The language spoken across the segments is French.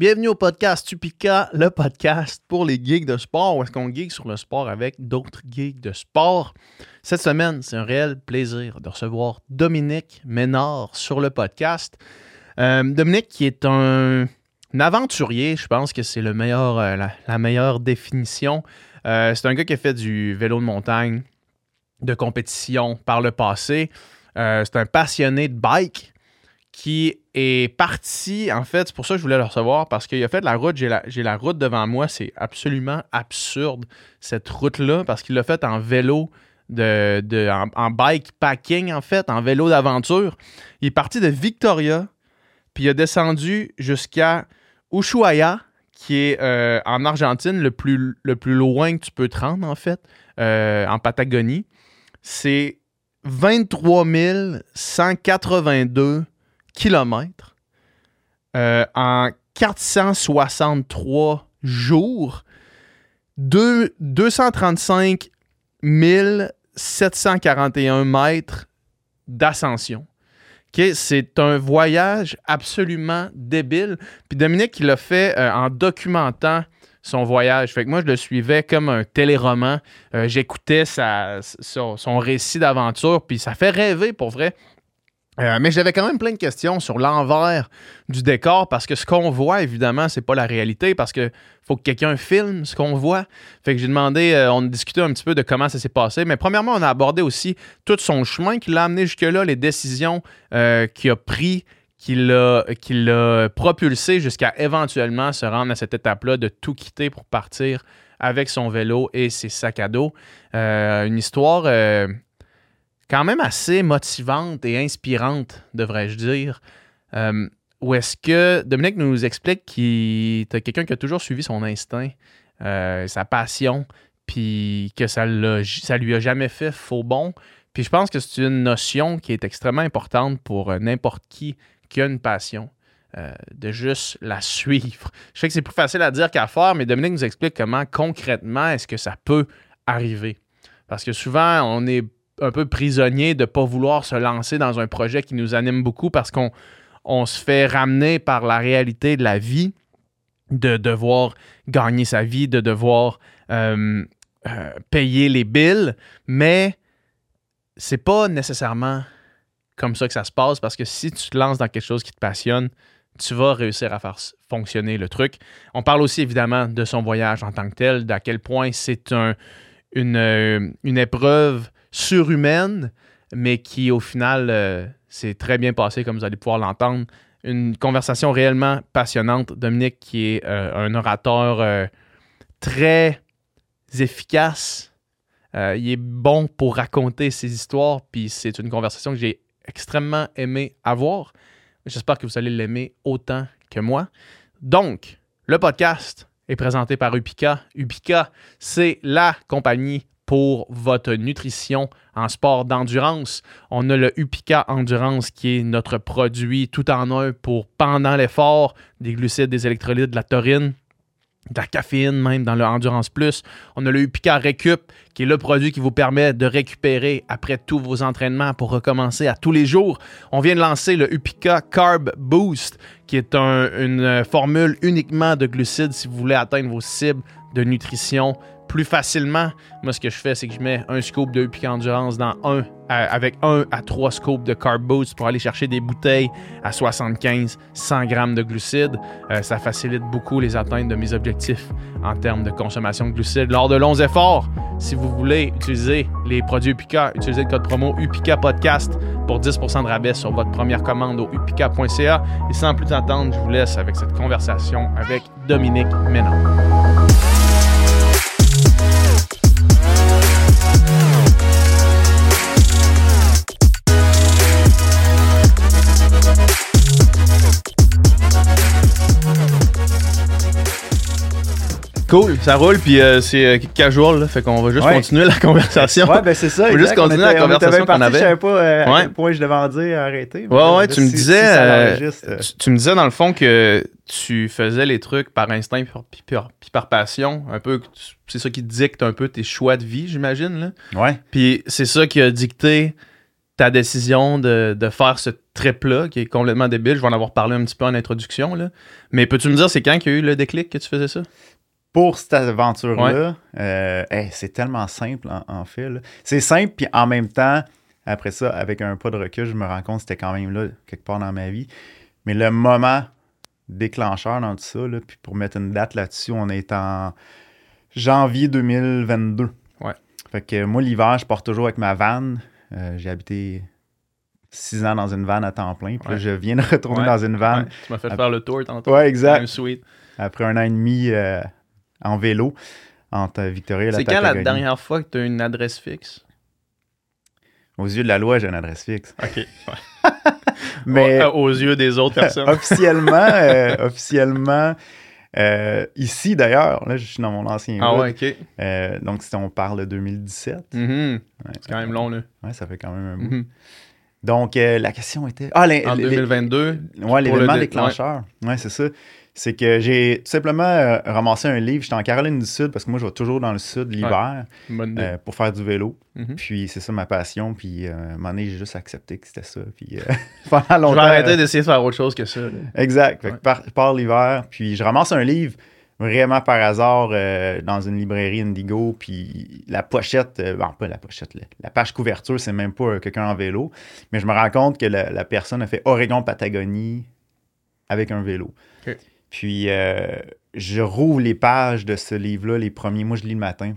Bienvenue au podcast Upika, le podcast pour les geeks de sport, où est-ce qu'on geek sur le sport avec d'autres geeks de sport. Cette semaine, c'est un réel plaisir de recevoir Dominique Ménard sur le podcast. Dominique qui est un aventurier, je pense que c'est la meilleure définition. C'est un gars qui a fait du vélo de montagne, de compétition par le passé. C'est un passionné de bike qui est parti, en fait, c'est pour ça que je voulais le recevoir, parce qu'il a fait de la route, j'ai la route devant moi, c'est absolument absurde, cette route-là, parce qu'il l'a fait en vélo, en bikepacking, en fait, en vélo d'aventure. Il est parti de Victoria, puis il a descendu jusqu'à Ushuaia, qui est en Argentine, le plus loin que tu peux te rendre, en fait, en Patagonie. C'est 23 182 kilomètres en 463 jours, 235 741 mètres d'ascension. Okay? C'est un voyage absolument débile. Puis Dominique, il l'a fait en documentant son voyage. Fait que moi, je le suivais comme un téléroman. J'écoutais son récit d'aventure, puis ça fait rêver pour vrai. Mais j'avais quand même plein de questions sur l'envers du décor parce que ce qu'on voit, évidemment, c'est pas la réalité parce que faut que quelqu'un filme ce qu'on voit. Fait que j'ai demandé, on a discuté un petit peu de comment ça s'est passé. Mais premièrement, on a abordé aussi tout son chemin qui l'a amené jusque-là, les décisions qu'il a prises, qui l'a propulsé jusqu'à éventuellement se rendre à cette étape-là de tout quitter pour partir avec son vélo et ses sacs à dos. Une histoire quand même assez motivante et inspirante, devrais-je dire. Où est-ce que Dominique nous explique qu'il est quelqu'un qui a toujours suivi son instinct, sa passion, puis que ça lui a jamais fait faux bond. Puis je pense que c'est une notion qui est extrêmement importante pour n'importe qui a une passion, de juste la suivre. Je sais que c'est plus facile à dire qu'à faire, mais Dominique nous explique comment concrètement est-ce que ça peut arriver. Parce que souvent, on est un peu prisonnier de ne pas vouloir se lancer dans un projet qui nous anime beaucoup parce qu'on se fait ramener par la réalité de la vie, de devoir gagner sa vie, de devoir payer les billes, mais c'est pas nécessairement comme ça que ça se passe parce que si tu te lances dans quelque chose qui te passionne, tu vas réussir à faire fonctionner le truc. On parle aussi évidemment de son voyage en tant que tel, d'à quel point c'est une épreuve surhumaine, mais qui, au final, s'est très bien passé, comme vous allez pouvoir l'entendre. Une conversation réellement passionnante. Dominique, qui est un orateur très efficace. Il est bon pour raconter ses histoires, puis c'est une conversation que j'ai extrêmement aimé avoir. J'espère que vous allez l'aimer autant que moi. Donc, le podcast est présenté par Upika. Upika, c'est la compagnie pour votre nutrition en sport d'endurance. On a le Upika Endurance qui est notre produit tout en un pour pendant l'effort, des glucides, des électrolytes, de la taurine, de la caféine même dans le Endurance Plus. On a le Upika Récup qui est le produit qui vous permet de récupérer après tous vos entraînements pour recommencer à tous les jours. On vient de lancer le Upika Carb Boost qui est une formule uniquement de glucides si vous voulez atteindre vos cibles de nutrition plus facilement. Moi, ce que je fais, c'est que je mets un scoop de Upika Endurance avec 1 à 3 scoops de Carb Boost pour aller chercher des bouteilles à 75-100 grammes de glucides. Ça facilite beaucoup les atteintes de mes objectifs en termes de consommation de glucides. Lors de longs efforts, si vous voulez utiliser les produits Upika, utilisez le code promo Upika Podcast pour 10% de rabais sur votre première commande au upika.ca. Et sans plus attendre, je vous laisse avec cette conversation avec Dominique Ménard. Cool, ça roule, puis c'est casual, là, fait qu'on va juste continuer la conversation. Ouais, ben c'est ça. On va juste continuer la conversation qu'on avait. Je savais pas à quel point je devais en dire arrêter. Ouais, tu me disais, tu me disais dans le fond que tu faisais les trucs par instinct puis par passion, un peu, c'est ça qui dicte un peu tes choix de vie, j'imagine, là. Ouais. Puis c'est ça qui a dicté ta décision de faire ce trip-là, qui est complètement débile. Je vais en avoir parlé un petit peu en introduction, là. Mais peux-tu me dire, c'est quand qu'il y a eu le déclic que tu faisais ça? Pour cette aventure-là, c'est tellement simple, en fait. Là. C'est simple, puis en même temps, après ça, avec un pas de recul, je me rends compte que c'était quand même là, quelque part dans ma vie. Mais le moment déclencheur dans tout ça, là, puis pour mettre une date là-dessus, on est en janvier 2022. Ouais. Fait que moi, l'hiver, je pars toujours avec ma van. J'ai habité 6 ans dans une van à temps plein. Puis là, je viens de retourner dans une van. Ouais. Tu m'as fait faire le tour tantôt. Ouais, exact. Même sweet. Après 1 an et demi en vélo entre Victoria et la Patagonie. C'est quand la dernière fois que tu as une adresse fixe? Aux yeux de la loi, j'ai une adresse fixe. OK. Ouais. Mais aux yeux des autres personnes. officiellement, ici d'ailleurs, là je suis dans mon ancien Ah ouais, OK. Donc si on parle de 2017. C'est quand même long, là. Ouais, ça fait quand même un bout. Donc la question était... en 2022. Ouais, l'événement déclencheur. Ouais, c'est ça. C'est que j'ai tout simplement ramassé un livre. J'étais en Caroline du Sud parce que moi, je vais toujours dans le Sud l'hiver pour faire du vélo. Puis c'est ça ma passion. Puis à un moment donné, j'ai juste accepté que c'était ça. Puis pendant longtemps... Je vais arrêter d'essayer de faire autre chose que ça. Là. Exact. Fait que je pars l'hiver. Puis je ramasse un livre vraiment par hasard dans une librairie Indigo. Puis la pochette... pas la pochette. La page couverture, c'est même pas quelqu'un en vélo. Mais je me rends compte que la personne a fait Oregon-Patagonie avec un vélo. OK. Puis, je rouvre les pages de ce livre-là, les premiers. Moi, je lis le matin.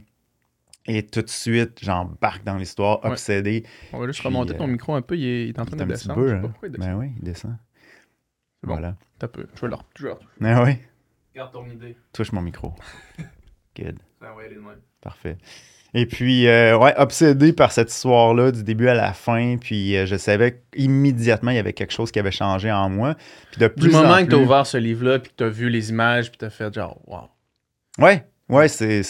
Et tout de suite, j'embarque dans l'histoire, obsédé. On va juste remonter ton micro un peu. Il est en train de descendre. Peu, hein? Ben oui, il descend. C'est bon. Voilà. T'as peu. Je vais le retoucher. Ben oui. Garde ton idée. Touche mon micro. Good. Ça va aller de même. Parfait. Et puis, obsédé par cette histoire-là du début à la fin, puis je savais qu'immédiatement, il y avait quelque chose qui avait changé en moi. Puis de plus du moment en plus... que tu as ouvert ce livre-là, puis que tu as vu les images, puis tu as fait genre, wow. Ouais, c'est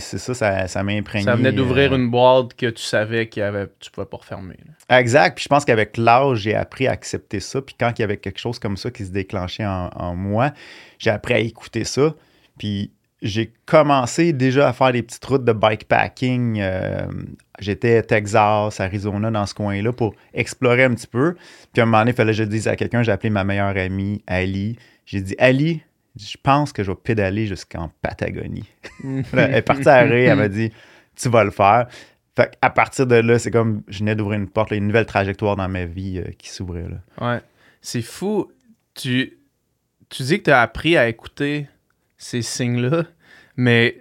ça, ça m'a imprégné. Ça venait d'ouvrir une boîte que tu savais tu pouvais pas refermer. Là. Exact, puis je pense qu'avec l'âge, j'ai appris à accepter ça, puis quand il y avait quelque chose comme ça qui se déclenchait en moi, j'ai appris à écouter ça, puis... J'ai commencé déjà à faire des petites routes de bikepacking. J'étais à Texas, Arizona, dans ce coin-là, pour explorer un petit peu. Puis à un moment donné, il fallait que je dise à quelqu'un, j'ai appelé ma meilleure amie, Ali. J'ai dit, Ali, je pense que je vais pédaler jusqu'en Patagonie. Elle est partie à rire, elle m'a dit, tu vas le faire. Fait qu'à partir de là, c'est comme, je venais d'ouvrir une porte, là, une nouvelle trajectoire dans ma vie qui s'ouvrait. Là. Ouais, c'est fou. Tu dis que tu as appris à écouter ces signes-là, mais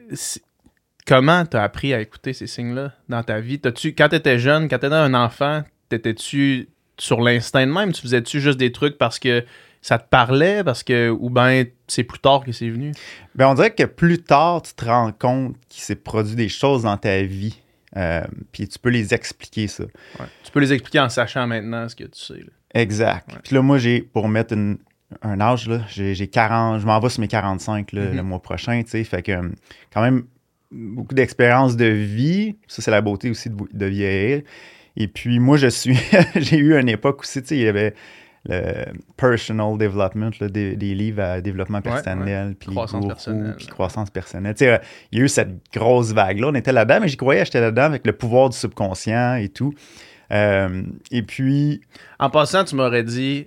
comment tu as appris à écouter ces signes-là dans ta vie? Quand tu étais jeune, quand tu étais un enfant, t'étais-tu sur l'instinct de même? Tu faisais-tu juste des trucs parce que ça te parlait? Ou bien c'est plus tard que c'est venu? Ben on dirait que plus tard, tu te rends compte qu'il s'est produit des choses dans ta vie. Puis tu peux les expliquer, ça. Ouais. Tu peux les expliquer en sachant maintenant ce que tu sais. Là. Exact. Ouais. Puis là, moi, pour mettre un âge, là, j'ai 40, je m'en vais sur mes 45 là, le mois prochain, tu sais, fait que quand même beaucoup d'expérience de vie, ça c'est la beauté aussi de vieillir, et puis moi j'ai eu une époque aussi, tu sais, il y avait le personal development, là, des livres à développement personnel, puis croissance personnelle, tu sais, il y a eu cette grosse vague-là, on était là-dedans, mais j'y croyais, j'étais là-dedans avec le pouvoir du subconscient et tout, et puis... En passant, tu m'aurais dit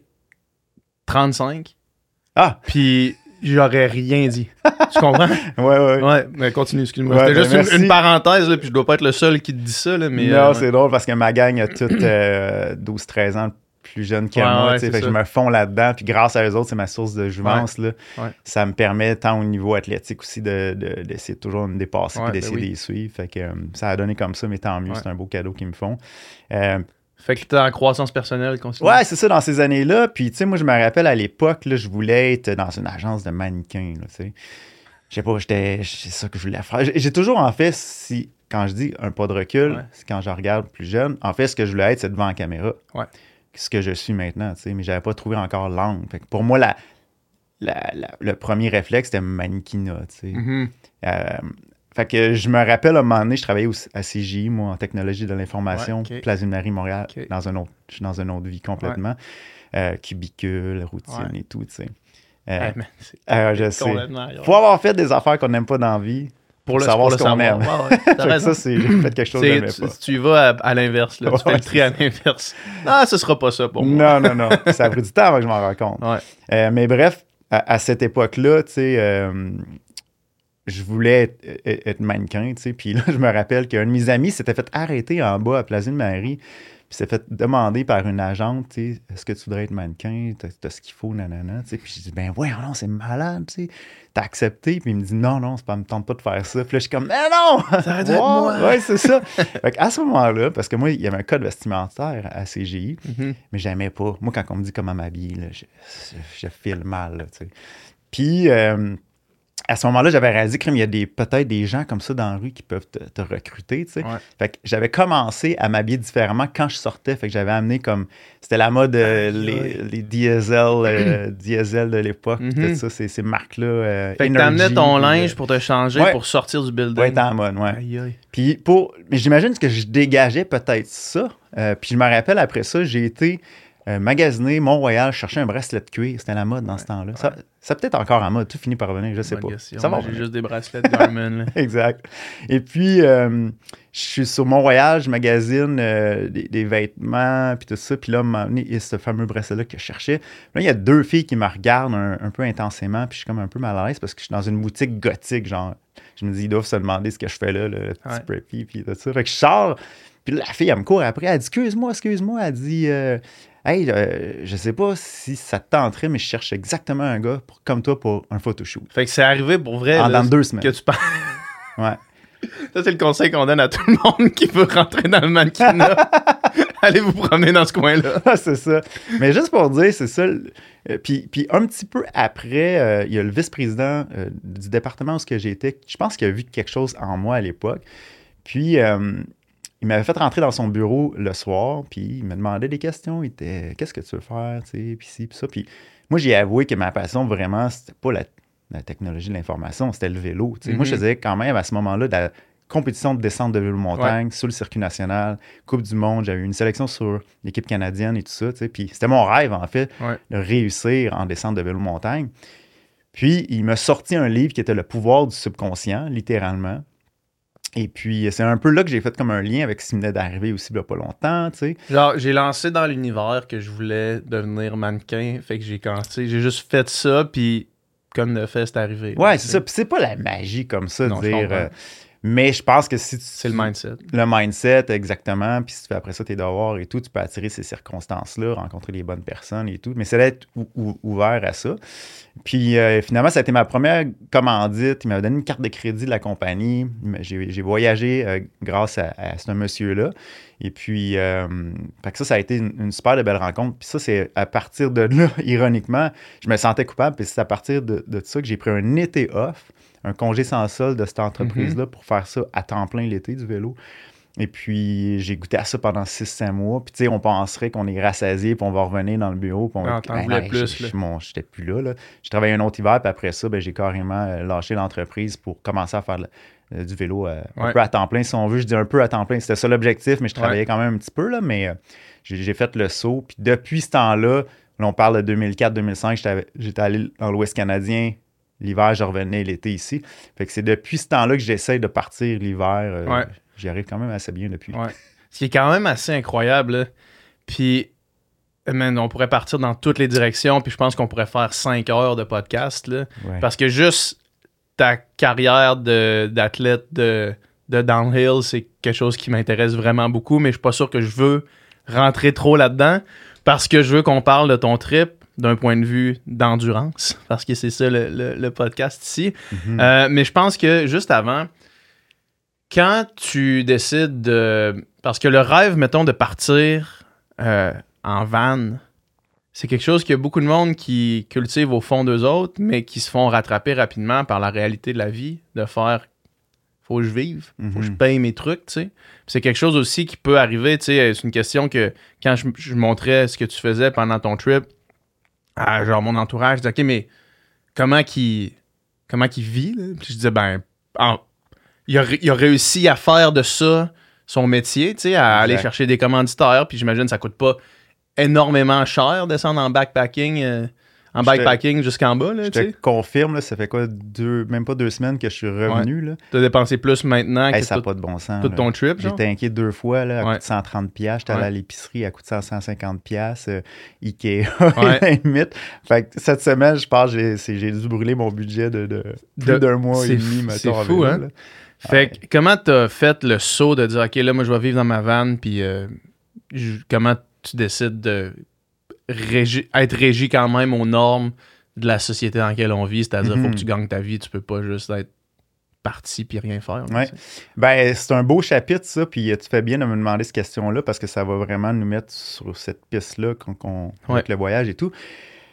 35. Ah! Puis j'aurais rien dit. Tu comprends? Ouais, mais continue, excuse-moi. C'était juste une parenthèse, là, puis je dois pas être le seul qui te dit ça. Là, mais, non, c'est drôle parce que ma gang a toutes 12-13 ans plus jeunes que moi. Fait que je me fonds là-dedans. Puis grâce à eux autres, c'est ma source de jouvence. Là. Ça me permet, tant au niveau athlétique aussi, d'essayer toujours de me dépasser et d'essayer de les suivre. Fait que ça a donné comme ça, mais tant mieux. C'est un beau cadeau qu'ils me font. Fait que t'es en croissance personnelle, continue. Ouais, c'est ça, dans ces années-là. Puis, tu sais, moi, je me rappelle à l'époque, là, je voulais être dans une agence de mannequins, tu sais. Je sais pas, c'est ça que je voulais faire. J'ai toujours, en fait, quand je dis un pas de recul, c'est quand je regarde plus jeune, en fait, ce que je voulais être, c'est devant la caméra. Ouais. Ce que je suis maintenant, tu sais, mais j'avais pas trouvé encore l'angle. Fait que pour moi, le premier réflexe, c'était mannequinat, tu sais. Fait que je me rappelle, à un moment donné, je travaillais à CGI, moi, en technologie de l'information, Place d'une Marie, Montréal, je suis dans une autre vie complètement. Cubicule, routine et tout, tu sais. Je sais. Faut avoir fait des affaires qu'on n'aime pas dans la vie. pour savoir ce qu'on aime. T'as raison. Ça, j'ai fait quelque chose que j'aimais pas. Tu y vas à l'inverse, là. Tu fais le tri à l'inverse. Non, ce sera pas ça pour moi. Non. Ça a pris du temps avant que je m'en rende compte. Ouais. Mais bref, à cette époque-là, tu sais, je voulais être mannequin, tu sais. Puis là, je me rappelle qu'un de mes amis s'était fait arrêter en bas à Place Ville-Marie. Puis s'est fait demander par une agente, tu sais, est-ce que tu voudrais être mannequin? T'as ce qu'il faut, nanana, tu sais. Puis j'ai dit, ben ouais, non, c'est malade, tu sais. T'as accepté? Puis il me dit, non, me tente pas de faire ça. Puis là, je suis comme, mais non! Ça aurait dû être moi! Ouais, c'est ça. Fait à ce moment-là, parce que moi, il y avait un code vestimentaire à CGI, mais j'aimais pas. Moi, quand on me dit comment m'habiller, là, je file mal, là, tu sais. Puis, à ce moment-là, j'avais réalisé qu'il y a peut-être des gens comme ça dans la rue qui peuvent te recruter, tu sais. Ouais. Fait que j'avais commencé à m'habiller différemment quand je sortais. Fait que j'avais amené comme... C'était la mode, les diesel de l'époque, tout ça, ces marques-là. Fait que t'amenais ton linge pour te changer, pour sortir du building. Ouais, être en mode, ouais. Aïe. Puis mais j'imagine que je dégageais peut-être ça. Puis je me rappelle, après ça, j'ai été... magasiner Mont-Royal, chercher un bracelet de cuir. C'était la mode dans ce temps-là. Ouais. Ça peut-être encore en mode. Tout finit par revenir, je sais pas. Ça va j'ai juste des bracelets de Garmin. Exact. Et puis, je suis sur Mont-Royal, je magasine des vêtements, puis tout ça. Puis là, il y a ce fameux bracelet-là que je cherchais. Là, il y a deux filles qui me regardent un peu intensément, puis je suis comme un peu mal à l'aise parce que je suis dans une boutique gothique, genre. Je me dis, ils doivent se demander ce que je fais là, le petit preppy, puis tout ça. Fait que je sors, puis la fille, elle me court après, elle dit, excuse-moi. Elle dit... hey, je sais pas si ça te tenterait, mais je cherche exactement un gars comme toi pour un photoshoot. Fait que c'est arrivé pour vrai. Dans 2 semaines. Que tu parles. Ouais. Ça, c'est le conseil qu'on donne à tout le monde qui veut rentrer dans le mannequinat. Allez vous promener dans ce coin-là. C'est ça. Mais juste pour dire, c'est ça. Puis un petit peu après, il y a le vice-président du département où j'étais. Je pense qu'il a vu quelque chose en moi à l'époque. Puis... il m'avait fait rentrer dans son bureau le soir, puis il me demandait des questions. Il était, qu'est-ce que tu veux faire, tu sais, puis ci, puis ça. Puis moi, j'ai avoué que ma passion, vraiment, c'était pas la technologie de l'information, c'était le vélo. Tu sais. Moi, je faisais quand même, à ce moment-là, de la compétition de descente de vélo-montagne sur le circuit national, Coupe du monde. J'avais eu une sélection sur l'équipe canadienne et tout ça, tu sais. Puis c'était mon rêve, en fait, de réussir en descente de vélo-montagne. Puis, il m'a sorti un livre qui était Le pouvoir du subconscient, littéralement. Et puis, c'est un peu là que j'ai fait comme un lien avec ce qui venait d'arriver aussi il n'y a pas longtemps, tu sais. Genre, j'ai lancé dans l'univers que je voulais devenir mannequin, fait que j'ai juste fait ça, puis comme de fait, c'est arrivé. Ouais, c'est ça. Puis c'est pas la magie comme ça, non, de dire... mais je pense que si tu... C'est le mindset. Le mindset, exactement. Puis si tu fais après ça tes devoirs et tout, tu peux attirer ces circonstances-là, rencontrer les bonnes personnes et tout. Mais c'est d'être ouvert à ça. Puis finalement, ça a été ma première commandite. Il m'avait donné une carte de crédit de la compagnie. J'ai voyagé grâce à ce monsieur-là. Et puis, fait que ça a été une super de belle rencontre. Puis ça, c'est à partir de là, ironiquement, je me sentais coupable. Puis c'est à partir de ça que j'ai pris un été off, un congé sans solde de cette entreprise-là pour faire ça à temps plein l'été du vélo. Et puis, j'ai goûté à ça pendant 6-7 mois. Puis, tu sais, on penserait qu'on est rassasié, puis on va revenir dans le bureau. Puis t'en voulais plus, là. J'étais plus là. J'ai travaillé un autre hiver, puis après ça, j'ai carrément lâché l'entreprise pour commencer à faire du vélo un peu à temps plein, si on veut. Je dis un peu à temps plein. C'était ça l'objectif, mais je travaillais quand même un petit peu, là. Mais j'ai fait le saut. Puis, depuis ce temps-là, on parle de 2004-2005, j'étais allé dans l'Ouest canadien. L'hiver, je revenais l'été ici. Fait que c'est depuis ce temps-là que j'essaie de partir l'hiver. J'y arrive quand même assez bien depuis. Ouais. Ce qui est quand même assez incroyable. Là. Puis, on pourrait partir dans toutes les directions, puis je pense qu'on pourrait faire 5 heures de podcast. Là, parce que juste ta carrière d'athlète de downhill, c'est quelque chose qui m'intéresse vraiment beaucoup, mais je suis pas sûr que je veux rentrer trop là-dedans parce que je veux qu'on parle de ton trip d'un point de vue d'endurance, parce que c'est ça le podcast ici. Mais je pense que juste avant, quand tu décides de... Parce que le rêve, mettons, de partir en van, c'est quelque chose qu'il y a beaucoup de monde qui cultive au fond d'eux autres, mais qui se font rattraper rapidement par la réalité de la vie, de faire « faut que je vive, faut que je paye mes trucs », tu sais. C'est quelque chose aussi qui peut arriver, tu sais, c'est une question que quand je montrais ce que tu faisais pendant ton trip, à genre mon entourage, je disais, OK, mais comment qu'il vit, là? Puis je disais, il a réussi à faire de ça son métier, tu sais, à aller chercher des commanditaires, puis j'imagine que ça coûte pas énormément cher descendre en backpacking en bikepacking jusqu'en bas. Là, je te confirme, là, ça fait quoi, même pas 2 semaines que je suis revenu. Ouais. Tu as dépensé plus maintenant que ça n'a pas de bon sens. Tout ton trip. J'ai tanké 2 fois là, à coût de 130$. J'étais allé à l'épicerie à coût de 150$. Ikea, limite. Fait que cette semaine, je pense j'ai dû brûler mon budget de plus d'1 mois et demi. C'est fou, hein? Là. Fait que comment t'as fait le saut de dire, OK, là, moi, je vais vivre dans ma van, puis comment tu décides de être régi quand même aux normes de la société dans laquelle on vit, c'est-à-dire faut que tu gagnes ta vie, tu peux pas juste être parti puis rien faire. Oui. Ben, c'est un beau chapitre, ça, puis tu fais bien de me demander cette question-là parce que ça va vraiment nous mettre sur cette piste-là avec le voyage et tout.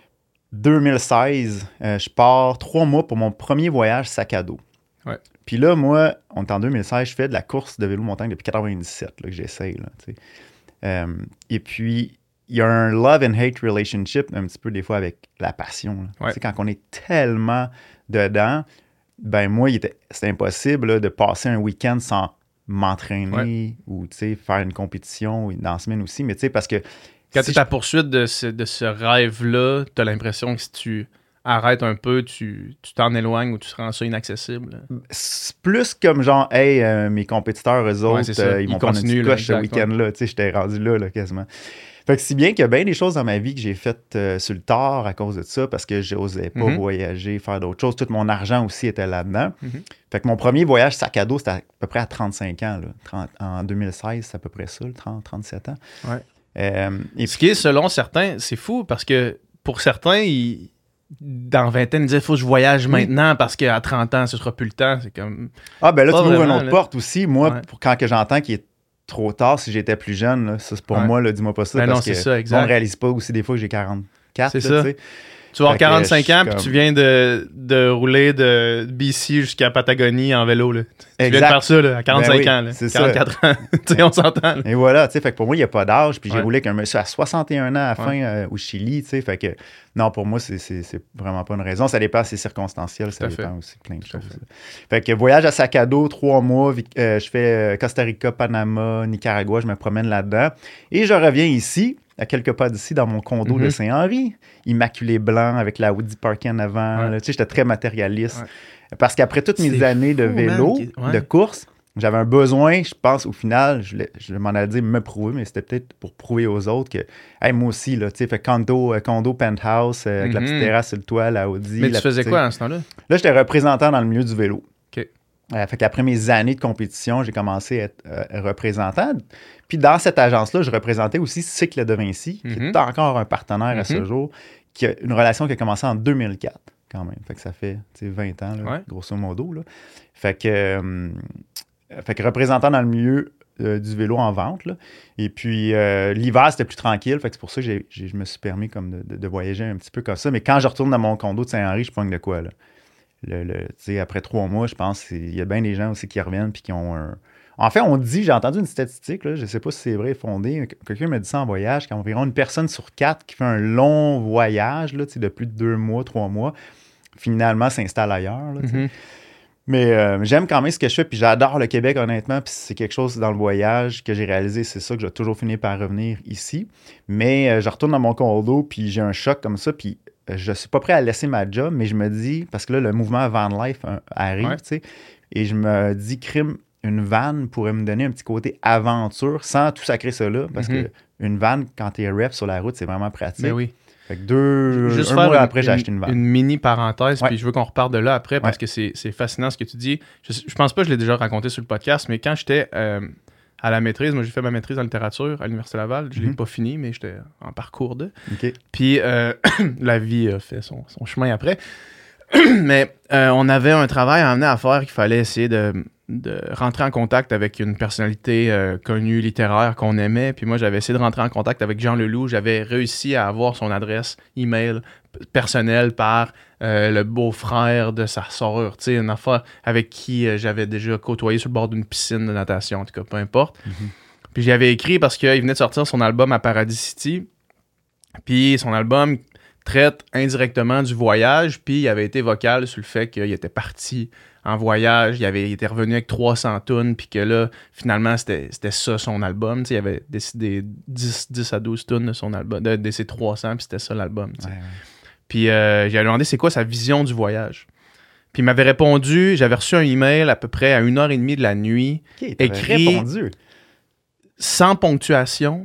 2016, je pars 3 mois pour mon premier voyage sac à dos. Ouais. Puis là, moi, on est en 2016, je fais de la course de vélo montagne depuis 97 là, que j'essaye. Et puis, il y a un love and hate relationship un petit peu des fois avec la passion. Ouais. Quand on est tellement dedans, ben moi, c'était impossible là, de passer un week-end sans m'entraîner ou faire une compétition dans la semaine aussi. Mais parce que... Quand tu es à poursuite de ce rêve-là, tu as l'impression que si tu arrêtes un peu, tu t'en éloignes ou tu rends ça inaccessible. C'est plus comme genre, mes compétiteurs, eux autres, ils vont prendre une petite coche ce week-end-là. J'étais rendu là quasiment. Fait que si bien qu'il y a bien des choses dans ma vie que j'ai faites sur le tard à cause de ça, parce que j'osais pas voyager, faire d'autres choses. Tout mon argent aussi était là-dedans. Fait que mon premier voyage sac à dos, c'était à peu près à 35 ans. Là. En 2016, c'est à peu près ça, 37 ans. Ouais. Ce qui est, selon certains, c'est fou, parce que pour certains, dans vingtaine, ils disaient « faut que je voyage maintenant parce qu'à 30 ans, ce sera plus le temps ». C'est comme... Ah, ben là, tu m'ouvres une autre porte aussi. Moi, quand que j'entends qu'il est trop tard, si j'étais plus jeune, là, ça, c'est pour moi, là, dis-moi pas ça, parce que ça, on ne réalise pas aussi des fois que j'ai 44. C'est ça. Tu vas avoir 45 ans, puis tu viens de rouler de BC jusqu'à Patagonie en vélo. Là. Tu viens de faire ça là, à 45 ans, là, 44 ans. On s'entend. Là. Et voilà, fait que pour moi, il n'y a pas d'âge. Puis j'ai roulé avec un monsieur à 61 ans à la fin au Chili. Fait que non, pour moi, c'est vraiment pas une raison. Ça dépend, c'est circonstanciel. Ça dépend aussi plein de choses. Fait que voyage à sac à dos, 3 mois. Je fais Costa Rica, Panama, Nicaragua. Je me promène là-dedans. Et je reviens ici, à quelques pas d'ici, dans mon condo de Saint-Henri, immaculé blanc, avec la Audi parkée en avant. J'étais très matérialiste. Parce qu'après toutes mes années de vélo, de course, j'avais un besoin, je pense, au final, je m'en allais dire me prouver, mais c'était peut-être pour prouver aux autres que, moi aussi, là, tu sais, fait condo penthouse, avec la petite terrasse sur le toit, la Audi. Mais tu faisais quoi en ce temps-là? Là, j'étais représentant dans le milieu du vélo. OK. Fait qu'après mes années de compétition, j'ai commencé à être représentant. Puis dans cette agence-là, je représentais aussi Cycle de Vinci, qui est encore un partenaire à ce jour, qui a une relation qui a commencé en 2004, quand même. Fait que ça fait 20 ans, là, grosso modo. Là. Fait que représentant dans le milieu du vélo en vente. Là. Et puis, l'hiver, c'était plus tranquille. Fait que c'est pour ça que je me suis permis comme de voyager un petit peu comme ça. Mais quand je retourne dans mon condo de Saint-Henri, je pogne de quoi, là? Après 3 mois, je pense qu'il y a bien des gens aussi qui reviennent puis qui ont un... En fait, on dit, j'ai entendu une statistique, là, je ne sais pas si c'est vrai, fondé, quelqu'un m'a dit ça en voyage, qu'environ une personne sur 4 qui fait un long voyage là, de plus de 2 mois, 3 mois, finalement s'installe ailleurs. Là, Mais j'aime quand même ce que je fais, puis j'adore le Québec, honnêtement, puis c'est quelque chose dans le voyage que j'ai réalisé, c'est ça que je vais toujours finir par revenir ici. Mais je retourne dans mon condo, puis j'ai un choc comme ça, puis je suis pas prêt à laisser ma job, mais je me dis, parce que là, le mouvement van life arrive, tu sais, et je me dis, crime, une van pourrait me donner un petit côté aventure sans tout sacrer ça là, parce que une van, quand t'es rep sur la route, c'est vraiment pratique. Ben oui. Fait que un mois après, j'ai acheté une van. Une mini parenthèse, puis je veux qu'on reparte de là après, parce que c'est fascinant ce que tu dis. Je pense pas que je l'ai déjà raconté sur le podcast, mais quand j'étais à la maîtrise, moi j'ai fait ma maîtrise en littérature à l'Université Laval, je l'ai pas fini, mais j'étais en parcours de. Puis la vie a fait son chemin après. Mais on avait un travail à amener à faire qu'il fallait essayer de rentrer en contact avec une personnalité connue, littéraire, qu'on aimait. Puis moi, j'avais essayé de rentrer en contact avec Jean Leloup. J'avais réussi à avoir son adresse email personnelle par le beau-frère de sa sœur. Tu sais, une affaire avec qui j'avais déjà côtoyé sur le bord d'une piscine de natation. En tout cas, peu importe. Puis j'y avais écrit parce qu'il venait de sortir son album à Paradis City. Puis son album traite indirectement du voyage, puis il avait été vocal sur le fait qu'il était parti en voyage, il était revenu avec 300 tunes, puis que là, finalement, c'était ça son album. Il avait décidé 10 à 12 tunes de son album, de ses 300, puis c'était ça l'album. Puis j'avais demandé c'est quoi sa vision du voyage. Puis il m'avait répondu, j'avais reçu un email à peu près à 1h30 de la nuit, OK, t'avais écrit répondu. sans ponctuation,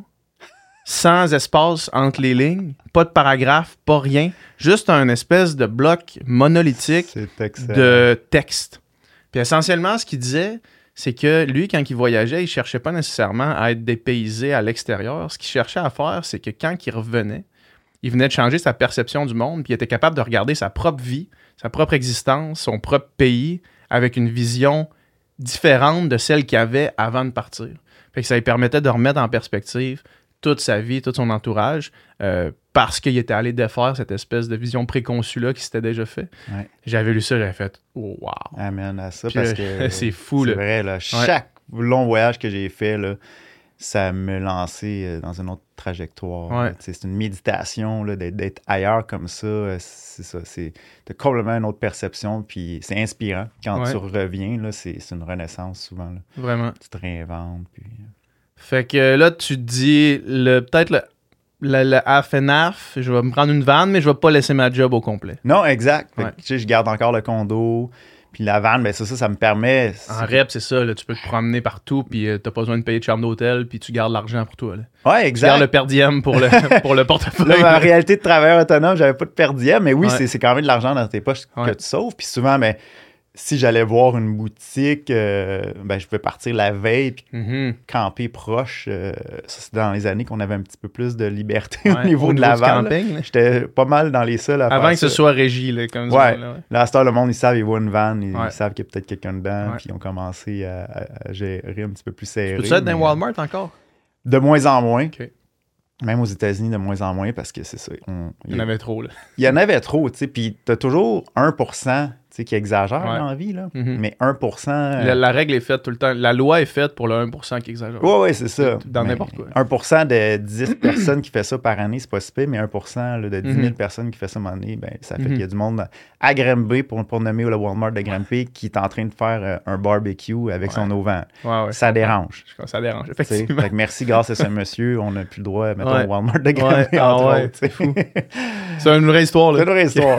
sans espace entre les lignes, pas de paragraphe, pas rien, juste un espèce de bloc monolithique C'est excellent. de texte. Puis essentiellement, ce qu'il disait, c'est que lui, quand il voyageait, il cherchait pas nécessairement à être dépaysé à l'extérieur. Ce qu'il cherchait à faire, c'est que quand il revenait, il venait de changer sa perception du monde, puis il était capable de regarder sa propre vie, sa propre existence, son propre pays, avec une vision différente de celle qu'il avait avant de partir. Fait que ça lui permettait de remettre en perspective toute sa vie, tout son entourage, parce qu'il était allé défaire cette espèce de vision préconçue-là qui s'était déjà fait. Ouais. J'avais lu ça, j'avais fait « wow ». Amen à ça, Puis parce là, que c'est fou, c'est là. vrai, là, chaque long voyage que j'ai fait, là, ça me lançait dans une autre trajectoire. Ouais. Là. C'est une méditation, là, d'être ailleurs comme ça. C'est ça. T'as complètement une autre perception, puis c'est inspirant. Quand tu reviens, là, c'est une renaissance souvent. Là. Vraiment. Tu te réinventes. Puis... Fait que là, tu te dis, peut-être le half and half, je vais me prendre une vanne, mais je vais pas laisser ma job au complet. Non, exact. Fait que, tu sais, je garde encore le condo. Puis la vanne, ben ça me permet... En rep, c'est ça, là, tu peux te promener partout, puis t'as pas besoin de payer de chambre d'hôtel, puis tu gardes l'argent pour toi. Là. Ouais, exact. Tu gardes le per diem pour le portefeuille. Là, en réalité de travailleur autonome, j'avais pas de per diem, mais oui, c'est quand même de l'argent dans tes poches que tu sauves. Puis souvent, ben, si j'allais voir une boutique, ben, je pouvais partir la veille puis camper proche. Ça, c'est dans les années qu'on avait un petit peu plus de liberté au niveau de la vanne. J'étais pas mal dans les seuls à avant faire que ce soit régi, là, comme ça. Ouais. Là, Là, à cette heure, le monde, ils savent, ils voient une vanne, ils savent qu'il y a peut-être quelqu'un dedans, puis ils ont commencé à gérer un petit peu plus serré. Peux-tu être dans Walmart encore? De moins en moins. OK. Même aux États-Unis, de moins en moins, parce que c'est ça. Il y en avait trop, là. Il y en avait trop, tu sais. Puis t'as toujours 1% qui exagère dans la vie, là. Mais 1%... La règle est faite tout le temps. La loi est faite pour le 1% qui exagère. Oui, c'est ça. Dans n'importe quoi. 1% de 10 personnes qui fait ça par année, c'est pas si pire, mais 1% là, de 10 000 personnes qui fait ça par année, ben, ça fait qu'il y a du monde à Granby, pour nommer le Walmart de Granby, qui est en train de faire un barbecue avec son auvent. Ça dérange. Ça dérange, effectivement. Fait que merci, grâce à ce monsieur, on n'a plus le droit, mettons, au Walmart de Granby, entre autres. C'est fou. C'est une vraie histoire, là. C'est une vraie histoire.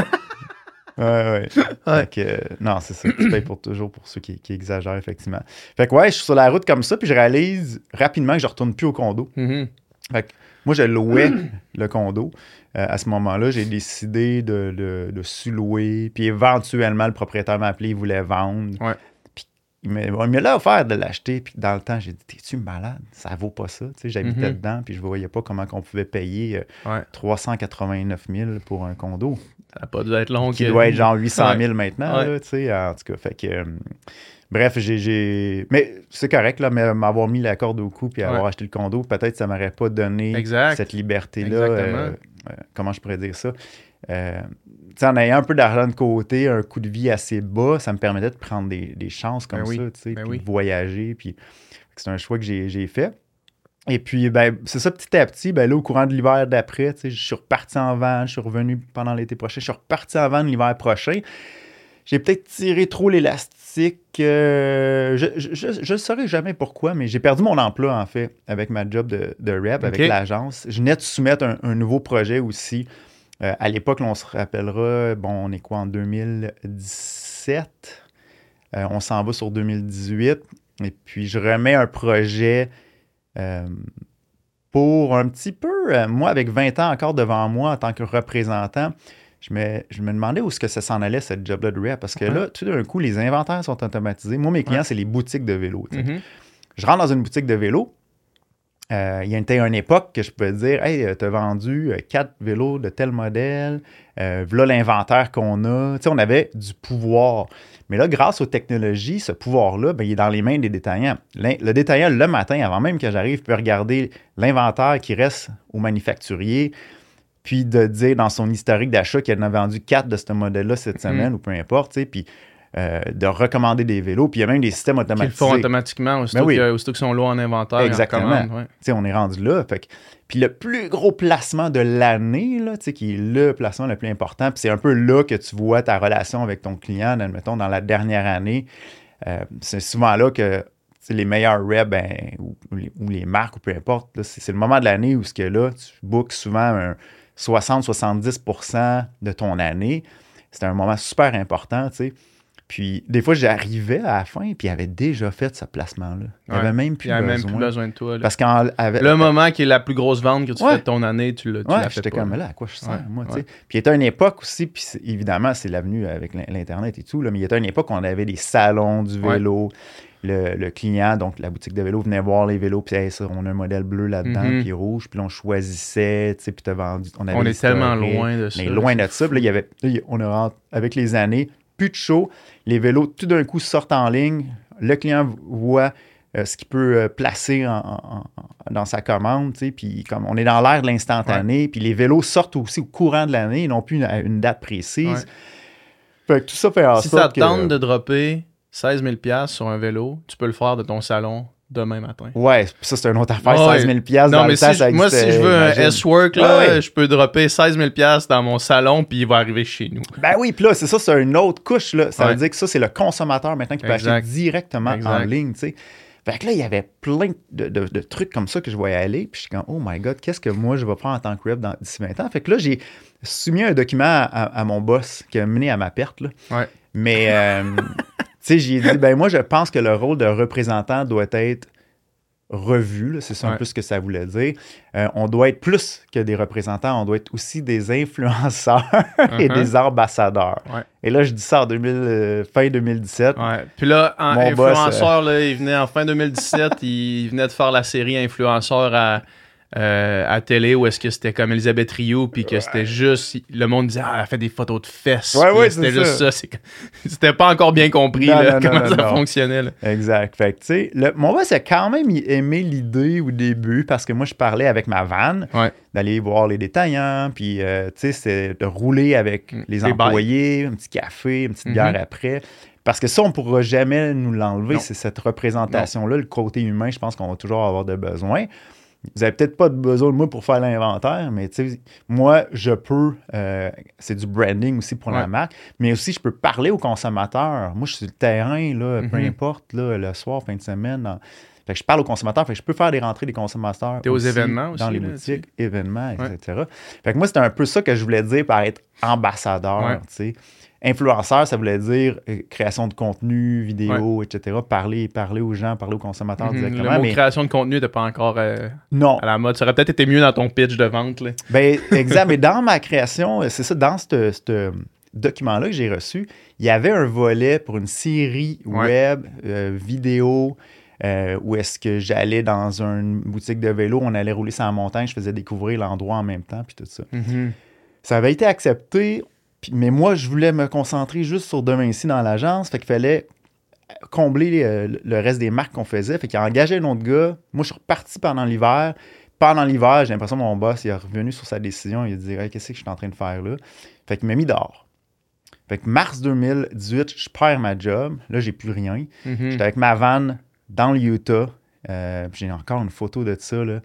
Ouais. Fait que, non, c'est ça. Tu payes toujours pour ceux qui exagèrent, effectivement. Fait que, ouais, je suis sur la route comme ça, puis je réalise rapidement que je retourne plus au condo. Fait que, moi, je louais le condo. À ce moment-là, j'ai décidé de sous-louer, puis éventuellement, le propriétaire m'a appelé, il voulait vendre. Puis il m'a là offert de l'acheter, puis dans le temps, j'ai dit, t'es-tu malade? Ça vaut pas ça. Tu sais, j'habitais dedans, puis je voyais pas comment on pouvait payer 389 000 pour un condo. Ça n'a pas dû être long. Qui doit être genre 800 000 maintenant, là, tu sais, en tout cas. Fait que, bref, mais c'est correct, là, mais m'avoir mis la corde au cou puis avoir acheté le condo, peut-être ça m'aurait pas donné cette liberté-là. Comment je pourrais dire ça? En ayant un peu d'argent de côté, un coût de vie assez bas, ça me permettait de prendre des chances comme ça, tu sais, puis de voyager. Puis c'est un choix que j'ai fait. Et puis, ben, c'est ça, petit à petit, ben là, au courant de l'hiver d'après, je suis reparti en van, je suis revenu pendant l'été prochain, je suis reparti en van l'hiver prochain. J'ai peut-être tiré trop l'élastique. Je ne saurais jamais pourquoi, mais j'ai perdu mon emploi, en fait, avec ma job de rep, avec l'agence. Je venais de soumettre un nouveau projet aussi. À l'époque, là, on se rappellera, bon, on est quoi, en 2017? On s'en va sur 2018. Et puis, je remets un projet... pour un petit peu, moi, avec 20 ans encore devant moi en tant que représentant, je me demandais où est-ce que ça s'en allait, cette job-là de rep, parce que là, tout d'un coup, les inventaires sont automatisés. Moi, mes clients, c'est les boutiques de vélo. Je rentre dans une boutique de vélo. Il y a une époque que je pouvais dire, « Hey, t'as vendu 4 vélos de tel modèle, voilà l'inventaire qu'on a. » Tu sais, on avait du pouvoir. Mais là, grâce aux technologies, ce pouvoir-là, ben, il est dans les mains des détaillants. Le détaillant, le matin, avant même que j'arrive, peut regarder l'inventaire qui reste au manufacturier, puis de dire dans son historique d'achat qu'il en a vendu 4 de ce modèle-là cette semaine, ou peu importe, tu sais, puis de recommander des vélos. Puis il y a même des systèmes automatisés. Qu'ils le font automatiquement, aussitôt qu'ils sont loin en inventaire. Exactement. Tu sais, on est rendu là. Fait que, puis le plus gros placement de l'année, là, qui est le placement le plus important, puis c'est un peu là que tu vois ta relation avec ton client, admettons, dans la dernière année. C'est souvent là que les meilleurs reps, ben, ou les marques, ou peu importe, là, c'est le moment de l'année où là, tu bookes souvent 60-70% de ton année. C'était un moment super important, tu sais. Puis, des fois, j'arrivais à la fin, puis il avait déjà fait ce placement-là. Il n'y avait même plus besoin de toi. Là. Parce le moment qui est la plus grosse vente que tu fais de ton année, tu l'as fait j'étais pas. Comme là, à quoi je sers, moi, tu sais. Puis, il y a une époque aussi, puis évidemment, c'est l'avenue avec l'Internet et tout, là, mais il y a une époque où on avait des salons du vélo. Le client, donc la boutique de vélo, venait voir les vélos, puis hey, ça, on a un modèle bleu là-dedans, puis rouge, puis là, on choisissait, tu sais, puis t'as vendu. On est tellement loin de ça. On est loin de ça. Puis là, avec les années, plus de show, les vélos, tout d'un coup, sortent en ligne, le client voit ce qu'il peut placer dans sa commande, tu sais, puis comme on est dans l'ère de l'instantané, puis les vélos sortent aussi au courant de l'année, ils n'ont plus une date précise. Fait que tout ça fait en sorte que... Si ça te tente de dropper 16 000$ sur un vélo, tu peux le faire de ton salon demain matin. Ouais, ça, c'est une autre affaire. 16 000$ dans le temps, ça moi, si je veux un S-Work, là, je peux dropper 16 000$ dans mon salon, puis il va arriver chez nous. Ben oui, puis là, c'est ça, c'est une autre couche. Là. Ça veut dire que ça, c'est le consommateur maintenant qui peut acheter directement en ligne, tu sais. Fait que là, il y avait plein de trucs comme ça que je voyais aller, puis je suis comme, oh my God, qu'est-ce que moi, je vais faire en tant que rep d'ici 20 ans? Fait que là, j'ai soumis un document à mon boss qui a mené à ma perte, là. Ouais. Mais... tu sais, j'ai dit, ben moi, je pense que le rôle de représentant doit être revu, là, c'est ça un peu ce que ça voulait dire. On doit être plus que des représentants, on doit être aussi des influenceurs et des ambassadeurs. Ouais. Et là, je dis ça en fin 2017. Ouais. Puis là, influenceur, là, il venait en fin 2017, il venait de faire la série Influenceur à télé où est-ce que c'était comme Elisabeth Rioux puis que c'était juste le monde disait elle fait des photos de fesses c'était juste ça c'était pas encore bien compris comment ça fonctionnait là. Exact. Fait que tu sais mon boss a quand même aimé l'idée au début parce que moi je parlais avec ma vanne d'aller voir les détaillants puis tu sais c'est de rouler avec les employés, un petit café, une petite bière après. Parce que ça, on ne pourra jamais nous l'enlever, c'est cette représentation-là, le côté humain, je pense qu'on va toujours avoir de besoin. Vous n'avez peut-être pas besoin de moi pour faire l'inventaire, mais tu sais, moi, je peux, c'est du branding aussi pour la marque, mais aussi, je peux parler aux consommateurs. Moi, je suis sur le terrain, là, peu importe, là, le soir, fin de semaine. Fait que je parle aux consommateurs, fait que je peux faire des rentrées des consommateurs. T'es aux événements aussi. Dans les boutiques, événements, etc. Fait que moi, c'était un peu ça que je voulais dire par être ambassadeur, tu sais. Influenceur, ça voulait dire création de contenu, vidéo, etc. Parler aux gens, parler aux consommateurs directement. Le mot création de contenu n'était pas encore à la mode. Ça aurait peut-être été mieux dans ton pitch de vente. Là. Ben, exact. Mais dans ma création, c'est ça, dans ce document-là que j'ai reçu, il y avait un volet pour une série web, vidéo, où est-ce que j'allais dans une boutique de vélo, on allait rouler sur la montagne, je faisais découvrir l'endroit en même temps, puis tout ça. Ça avait été accepté. Mais moi, je voulais me concentrer juste sur De Vinci dans l'agence. Fait qu'il fallait combler le reste des marques qu'on faisait. Fait qu'il a engagé un autre gars. Moi, je suis reparti pendant l'hiver. Pendant l'hiver, j'ai l'impression que mon boss il est revenu sur sa décision. Il a dit hey, qu'est-ce que je suis en train de faire là? Fait qu'il m'a mis dehors. Fait que mars 2018, je perds ma job. Là, j'ai plus rien. J'étais avec ma vanne dans le Utah. J'ai encore une photo de ça. Là.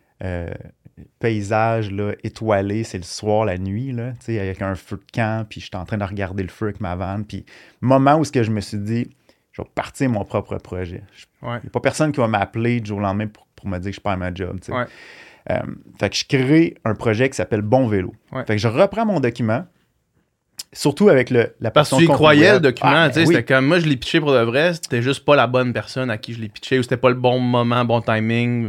Paysage là, étoilé, c'est le soir, la nuit, là, avec un feu de camp, puis je suis en train de regarder le feu avec ma vanne. Puis, moment où je me suis dit, je vais partir mon propre projet. Il n'y a pas personne qui va m'appeler du jour au lendemain pour me dire que je perds ma job. Fait que je crée un projet qui s'appelle Bon Vélo. Fait que je reprends mon document, surtout avec la personne. Parce que tu y croyais le document, c'était comme moi je l'ai pitché pour de vrai, c'était juste pas la bonne personne à qui je l'ai pitché, ou c'était pas le bon moment, bon timing,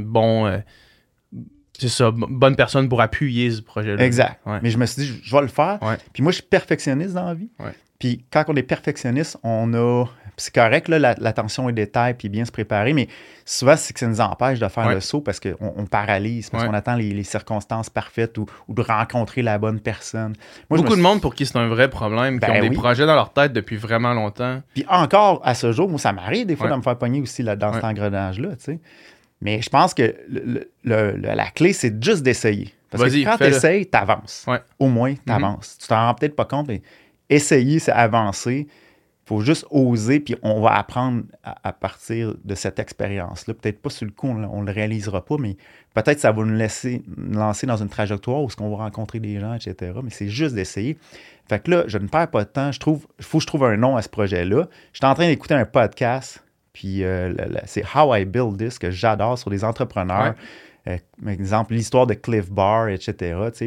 c'est ça, bonne personne pour appuyer ce projet-là. Exact. Mais je me suis dit, je vais le faire. Puis moi, je suis perfectionniste dans la vie. Puis quand on est perfectionniste, on a... C'est correct, là, l'attention aux détails, puis bien se préparer, mais souvent, c'est que ça nous empêche de faire le saut parce qu'on paralyse, parce qu'on attend les circonstances parfaites ou de rencontrer la bonne personne. Moi, beaucoup de monde pour qui c'est un vrai problème, qui ont des projets dans leur tête depuis vraiment longtemps. Puis encore, à ce jour, moi, ça m'arrive des fois de me faire pogner aussi dans cet engrenage-là, tu sais. Mais je pense que la clé, c'est juste d'essayer. Parce que quand tu essayes, tu avances. Au moins, tu avances. Tu t'en rends peut-être pas compte, mais essayer, c'est avancer. Il faut juste oser, puis on va apprendre à partir de cette expérience-là. Peut-être pas sur le coup, on ne le réalisera pas, mais peut-être ça va nous lancer dans une trajectoire où on va rencontrer des gens, etc. Mais c'est juste d'essayer. Fait que là, je ne perds pas de temps. Il faut que je trouve un nom à ce projet-là. Je suis en train d'écouter un podcast. Puis c'est How I Build This que j'adore sur des entrepreneurs. Par exemple, l'histoire de Cliff Bar, etc. T'sais.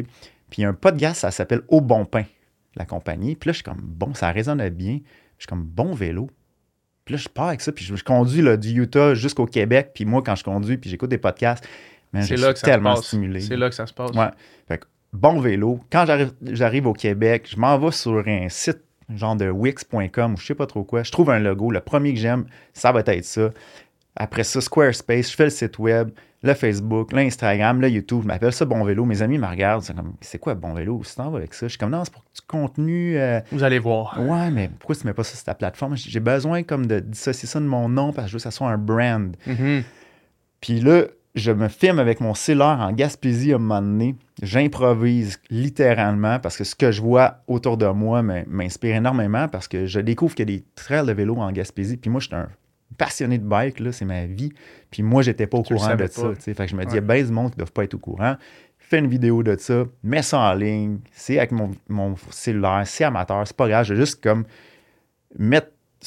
Puis il y a un podcast, ça s'appelle Au Bon Pain, la compagnie. Puis là, je suis comme, bon, ça résonne bien. Je suis comme, bon vélo. Puis là, je pars avec ça, puis je conduis là, du Utah jusqu'au Québec. Puis moi, quand je conduis, puis j'écoute des podcasts, man, je suis tellement stimulé. C'est là que ça se passe. Ouais. Fait que, bon vélo. Quand j'arrive au Québec, je m'en vais sur un site genre de wix.com ou je sais pas trop quoi. Je trouve un logo. Le premier que j'aime, ça va être ça. Après ça, Squarespace, je fais le site web, le Facebook, l'Instagram, le YouTube. Je m'appelle ça Bon Vélo. Mes amis me regardent. C'est comme, c'est quoi Bon Vélo? Si t'en vas avec ça? Je suis comme, non, c'est pour du contenu. Vous allez voir. Ouais, mais pourquoi tu mets pas ça sur ta plateforme? J'ai besoin comme de dissocier ça de mon nom parce que je veux que ça soit un brand. Mm-hmm. Puis là, je me filme avec mon cellulaire en Gaspésie à un moment donné. J'improvise littéralement parce que ce que je vois autour de moi m'inspire énormément parce que je découvre qu'il y a des trails de vélo en Gaspésie. Puis moi, je suis un passionné de bike, là, c'est ma vie. Puis moi, j'étais pas au courant de ça. Fait que je me dis, il y a bien du monde qui ne doivent pas être au courant. Fais une vidéo de ça, mets ça en ligne. C'est avec mon cellulaire, c'est amateur, c'est pas grave. Je vais juste comme mettre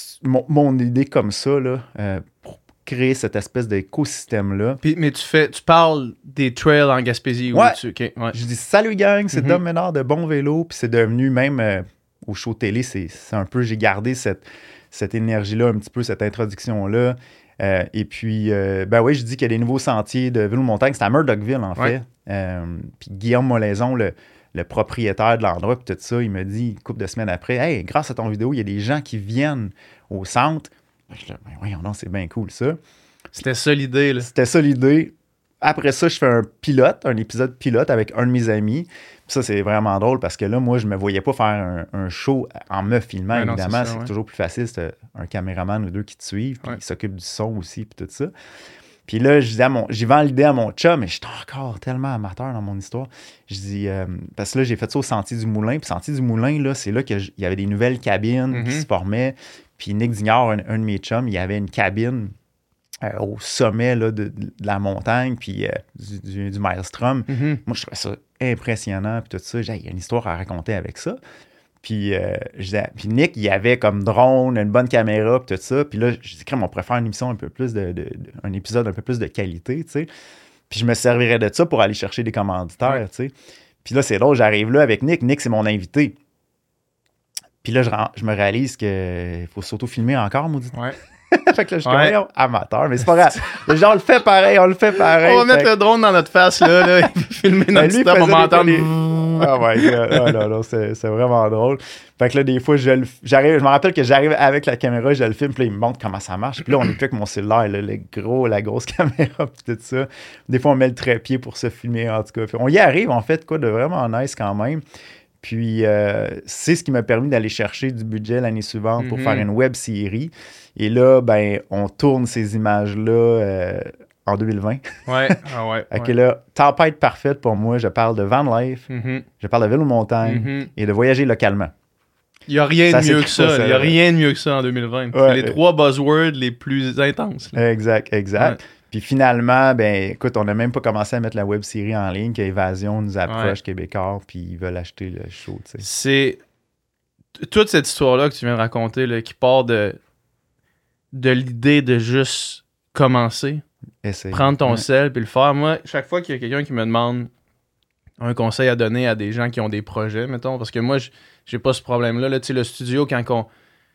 mon idée comme ça là, pour créer cette espèce d'écosystème-là. Mais tu parles des trails en Gaspésie. Ouais. Okay, ouais. Je dis, salut gang, c'est Dom Ménard de Bon Vélo. Puis c'est devenu même au show télé, c'est un peu, j'ai gardé cette énergie-là, un petit peu, cette introduction-là. Et puis, ben oui, je dis qu'il y a des nouveaux sentiers de vélo-montagne. C'est à Murdochville, en fait. Puis Guillaume Molaison, le propriétaire de l'endroit, puis tout ça, il me dit, une couple de semaines après, « Hey, grâce à ton vidéo, il y a des gens qui viennent au centre. » Je dis, « Ben voyons donc, c'est bien cool, ça. » C'était ça l'idée, là. C'était ça l'idée. Après ça, je fais un épisode pilote avec un de mes amis. Puis ça, c'est vraiment drôle parce que là, moi, je me voyais pas faire un show en me filmant, ouais, évidemment. Non, c'est toujours plus facile. C'est un caméraman ou deux qui te suivent, puis qui s'occupe du son aussi, puis tout ça. Puis là, j'y vends l'idée à mon chum, mais je suis encore tellement amateur dans mon histoire. Je dis, parce que là, j'ai fait ça au Sentier du Moulin. Puis Sentier du Moulin, là, c'est là qu'il y avait des nouvelles cabines qui se formaient. Puis Nick Dignard, un de mes chums, il y avait une cabine au sommet là, de la montagne, puis du Maelstrom. Moi, je trouvais ça impressionnant, puis tout ça. Il y a une histoire à raconter avec ça. Puis, puis Nick, il avait comme drone, une bonne caméra, puis tout ça. Puis là, je dis, on pourrait faire une émission un peu plus un épisode un peu plus de qualité, tu sais. Puis je me servirais de ça pour aller chercher des commanditaires, tu sais. Puis là, c'est drôle, j'arrive là avec Nick. Nick, c'est mon invité. Puis là, je me réalise qu'il faut s'auto-filmer encore, maudit. Ouais. Fait que là, je suis comme amateur, mais c'est pas grave. Genre, on le fait pareil. On va mettre le drone dans notre face, là. Il va filmer notre stuff, on va entendre. Oh my God. Non, c'est vraiment drôle. Fait que là, des fois, je me rappelle que j'arrive avec la caméra, je le filme, puis là, il me montre comment ça marche. Puis là, on est plus avec mon cellulaire, là, la grosse caméra, puis tout ça. Des fois, on met le trépied pour se filmer, en tout cas. Puis on y arrive, en fait, quoi, de vraiment nice quand même. Puis, c'est ce qui m'a permis d'aller chercher du budget l'année suivante pour faire une web série. Et là, ben, on tourne ces images-là en 2020. Ouais. OK, là, tempête parfaite pour moi. Je parle de van life, je parle de vélo-montagne et de voyager localement. Il n'y a rien de mieux que ça. Il n'y a rien de mieux que ça en 2020. C'est les 3 buzzwords les plus intenses. Là. Exact. Ouais. Puis finalement, ben écoute, on n'a même pas commencé à mettre la web série en ligne, qu'Évasion nous approche, Québécois, puis ils veulent acheter le show. T'sais. C'est toute cette histoire-là que tu viens de raconter, là, qui part de l'idée de juste commencer, prendre ton sel puis le faire. Moi, chaque fois qu'il y a quelqu'un qui me demande un conseil à donner à des gens qui ont des projets, mettons, parce que moi, j'ai pas ce problème-là. Là, tu sais, le studio, quand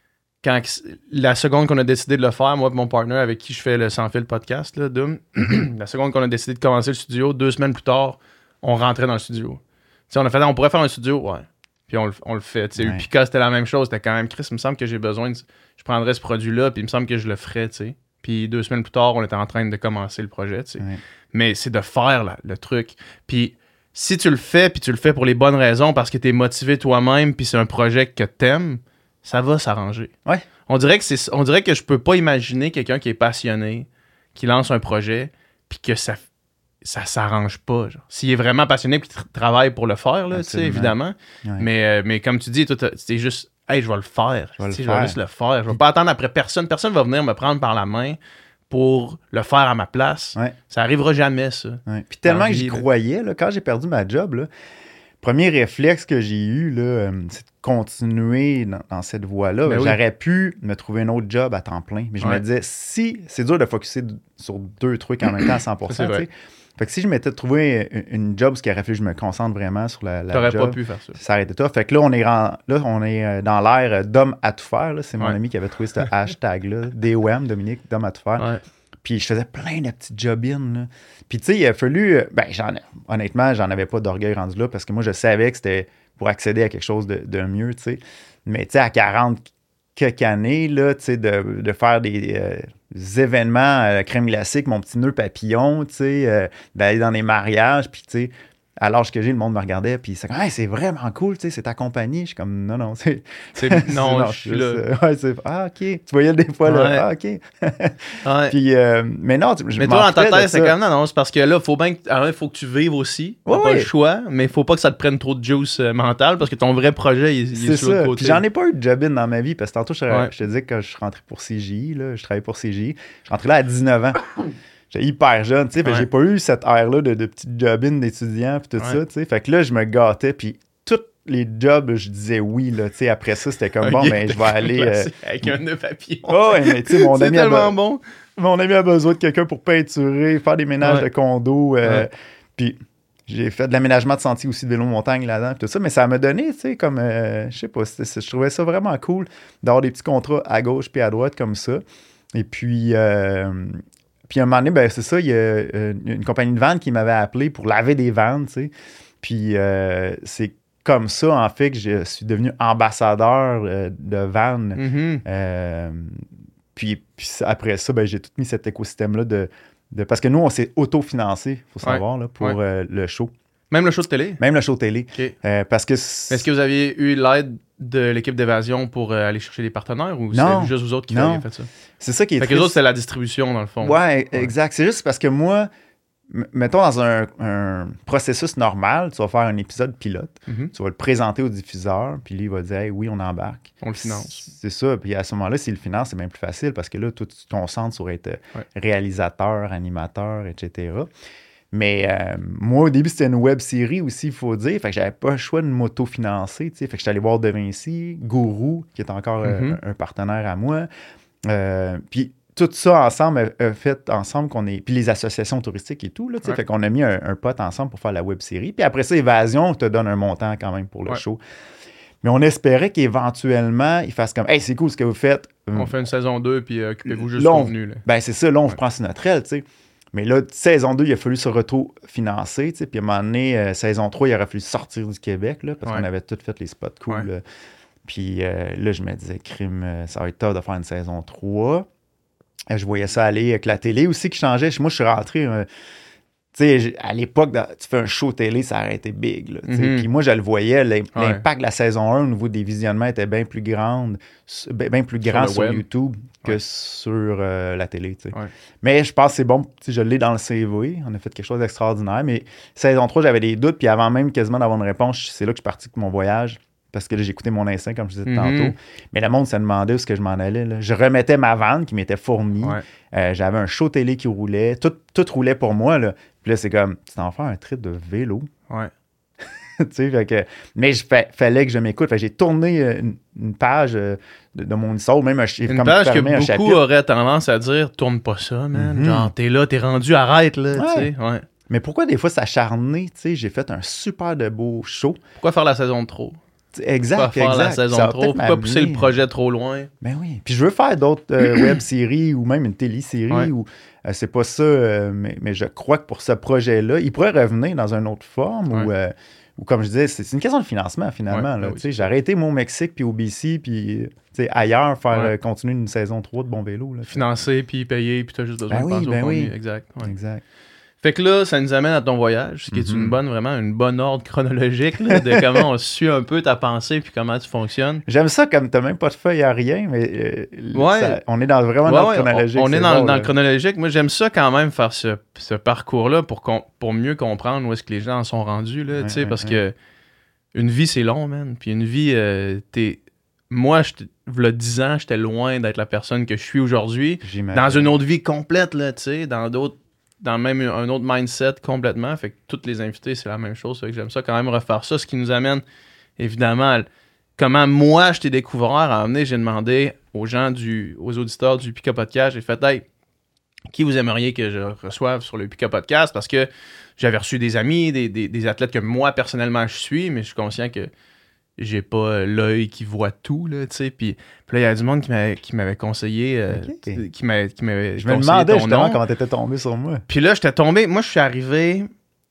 la seconde qu'on a décidé de le faire, moi et mon partner avec qui je fais le Sans Fil podcast, là, Doom, la seconde qu'on a décidé de commencer le studio, 2 semaines plus tard, on rentrait dans le studio. T'sais, on pourrait faire un studio, ouais. Puis on le fait. Ouais. Upica, c'était la même chose. C'était quand même, Chris, il me semble que j'ai besoin je prendrais ce produit-là, puis il me semble que je le ferais, tu sais. Puis 2 semaines plus tard, on était en train de commencer le projet, tu sais. Ouais. Mais c'est de faire le truc. Puis si tu le fais, puis tu le fais pour les bonnes raisons, parce que t'es motivé toi-même, puis c'est un projet que t'aimes, ça va s'arranger. Ouais. On dirait que je peux pas imaginer quelqu'un qui est passionné, qui lance un projet, puis que ça s'arrange pas. Genre. S'il est vraiment passionné puis travaille pour le faire, là, évidemment. Ouais. Mais comme tu dis, toi, c'est juste, hey, je vais le faire. Je vais juste le faire. Je vais pas attendre après personne. Personne va venir me prendre par la main pour le faire à ma place. Ouais. Ça arrivera jamais, ça. Ouais. Puis tellement que j'y croyais, là, quand j'ai perdu ma job, là, premier réflexe que j'ai eu, là, c'est de continuer dans cette voie-là. Ben j'aurais pu me trouver un autre job à temps plein. Mais je me disais, si c'est dur de focusser sur 2 trucs en même temps à 100%. Fait que si je m'étais trouvé une job, ce qui aurait fait que je me concentre vraiment sur la T'aurais job, pas pu faire ça. ça aurait été tough. Fait que là, on est dans l'ère d'homme à tout faire. Là. C'est mon Ouais. ami qui avait trouvé ce hashtag-là. DOM, Dominique, d'homme à tout faire. Ouais. Puis je faisais plein de petites job-ins. Là. Puis tu sais, il a fallu... honnêtement, j'en avais pas d'orgueil rendu là parce que moi, je savais que c'était pour accéder à quelque chose de mieux, tu sais. Mais tu sais, à 40 quelques années, là, tu sais, de faire des événements crème glacée, mon petit nœud papillon, tu sais, d'aller dans des mariages, puis tu sais, à l'âge que j'ai, le monde me regardait, puis c'est comme, hey, c'est vraiment cool, tu sais, c'est ta compagnie. Je suis comme, non, c'est. Non, je suis là. OK. Tu voyais des fois, là, Ouais. ah, OK. Ouais. Puis, mais non, Mais toi, dans ta tête, c'est comme non, c'est parce que là, faut que tu vives aussi. T'as Ouais, pas le ouais. choix, mais faut pas que ça te prenne trop de juice mentale parce que ton vrai projet, il est C'est sur l'autre ça. côté. Puis j'en ai pas eu de job-in dans ma vie parce que tantôt, je Ouais. te disais que quand je suis rentré pour CJI, là, je travaillais pour CJI. Je suis rentré là à 19 ans. J'étais hyper jeune, tu sais. Fait que Ouais. j'ai pas eu cette ère-là de petite job-in d'étudiant puis tout Ouais. ça, tu sais. Fait que là, je me gâtais. Puis tous les jobs, je disais oui, là, tu sais. Après ça, c'était comme, bon, mais je vais aller... Classique, avec un nœud papillon. Oh, ouais, mais tu sais, C'est tellement bon. mon ami a besoin de quelqu'un pour peinturer, faire des ménages Ouais. de condo. Ouais. Puis j'ai fait de l'aménagement de sentiers aussi, de vélo montagne là-dedans, puis tout ça. Mais ça m'a donné, tu sais, comme, je sais pas, je trouvais ça vraiment cool d'avoir des petits contrats à gauche puis à droite comme ça. Et puis à un moment donné, ben, c'est ça, il y a une compagnie de vannes qui m'avait appelé pour laver des vannes, tu sais. Puis c'est comme ça, en fait, que je suis devenu ambassadeur de vannes. Mhm. Puis après ça, ben, j'ai tout mis cet écosystème-là parce que nous, on s'est autofinancé, il faut savoir, là, pour le show. Même le show de télé? Même le show télé. OK. Parce que... Est-ce que vous aviez eu l'aide de l'équipe d'évasion pour aller chercher des partenaires ou Non. c'était juste vous autres qui Non. aviez fait ça? C'est ça qui est Fait que les autres, c'est la distribution, dans le fond. Ouais, exact. C'est juste parce que moi, mettons dans un processus normal, tu vas faire un épisode pilote, Mhm. tu vas le présenter au diffuseur, puis lui, il va dire hey, oui, on embarque. On le finance. C'est ça. Puis à ce moment-là, s'il le finance, c'est bien plus facile parce que là, tout tu te concentres sur être réalisateur, animateur, etc. Mais moi, au début, c'était une web série aussi, il faut dire. Fait que j'avais pas le choix de m'auto-financer. Fait que j'étais allé voir De Vinci, Gourou, qui est encore un partenaire à moi. Puis tout ça ensemble a fait ensemble qu'on est. Puis les associations touristiques et tout, là, fait qu'on a mis un pote ensemble pour faire la web série. Puis après ça, Évasion te donne un montant quand même pour le show. Mais on espérait qu'éventuellement, ils fassent comme hey, c'est cool ce que vous faites. On fait une saison 2 puis occupez-vous juste là, du contenu. Là. Ben c'est ça, là, on vous prend sur notre aile, tu sais. Mais là, saison 2, il a fallu se financer, tu sais. Puis à un moment donné, saison 3, il aurait fallu sortir du Québec, là, parce qu'on avait tout fait les spots cool. Là. Puis là, je me disais, crime, ça va être top de faire une saison 3. Je voyais ça aller avec la télé aussi qui changeait. Moi, je suis rentré... tu sais, à l'époque, tu fais un show télé, ça aurait été big. Là, Puis moi, je le voyais, l'impact de la saison 1 au niveau des visionnements était bien plus grand sur YouTube que sur la télé. Mais je pense que c'est bon, je l'ai dans le CV, on a fait quelque chose d'extraordinaire. Mais saison 3, j'avais des doutes, puis avant même quasiment d'avoir une réponse, c'est là que je suis parti pour mon voyage. Parce que là, j'ai écouté mon instinct, comme je disais tantôt. Mais le monde se demandait où est-ce que je m'en allais. Là. Je remettais ma vanne qui m'était fournie. J'avais un show télé qui roulait. Tout roulait pour moi. Là. Puis là, c'est comme, tu t'en fais un trip de vélo. Ouais. Fait que, mais fallait que je m'écoute. Fait que j'ai tourné une page de mon histoire. Même une page que beaucoup auraient tendance à dire, tourne pas ça, man. Genre, t'es là, t'es rendu, arrête. Là, ouais. Mais pourquoi des fois s'acharner? J'ai fait un super de beau show. Pourquoi faire la saison trop? Exact, faire la saison trop? Pourquoi pousser le projet trop loin? Ben oui. Puis je veux faire d'autres web-séries ou même une télésérie. Ou c'est pas ça, mais je crois que pour ce projet-là, il pourrait revenir dans une autre forme ou comme je disais, c'est une question de financement finalement. Là, j'ai arrêté mon Mexique puis au BC puis ailleurs continuer une saison 3 de Bon Vélo. Là, financer puis payer puis t'as juste besoin de penser au contenu. Exact. Exact. Fait que là, ça nous amène à ton voyage, ce qui est vraiment une bonne ordre chronologique là, de comment on suit un peu ta pensée puis comment tu fonctionnes. J'aime ça comme t'as même pas de feuille à rien, mais on est vraiment dans le chronologique. On est dans le chronologique. Moi, j'aime ça quand même faire ce parcours-là pour mieux comprendre où est-ce que les gens en sont rendus, là, parce que une vie, c'est long, man. Puis une vie, moi, v'là 10 ans, j'étais loin d'être la personne que je suis aujourd'hui. Dans une autre vie complète, là, tu sais, dans même un autre mindset complètement. Fait que tous les invités, c'est la même chose. Fait que j'aime ça quand même refaire ça. Ce qui nous amène, évidemment, comment moi, je t'ai découvert. À amener, j'ai demandé aux gens, aux auditeurs du Pika Podcast, j'ai fait, hey, qui vous aimeriez que je reçoive sur le Pika Podcast, parce que j'avais reçu des amis, des athlètes que moi, personnellement, je suis, mais je suis conscient que j'ai pas l'œil qui voit tout, là, tu sais. Puis là, il y a du monde qui m'avait conseillé, qui m'avait Je me demandais justement comment t'étais tombé sur moi. Puis là, j'étais tombé, moi, je suis arrivé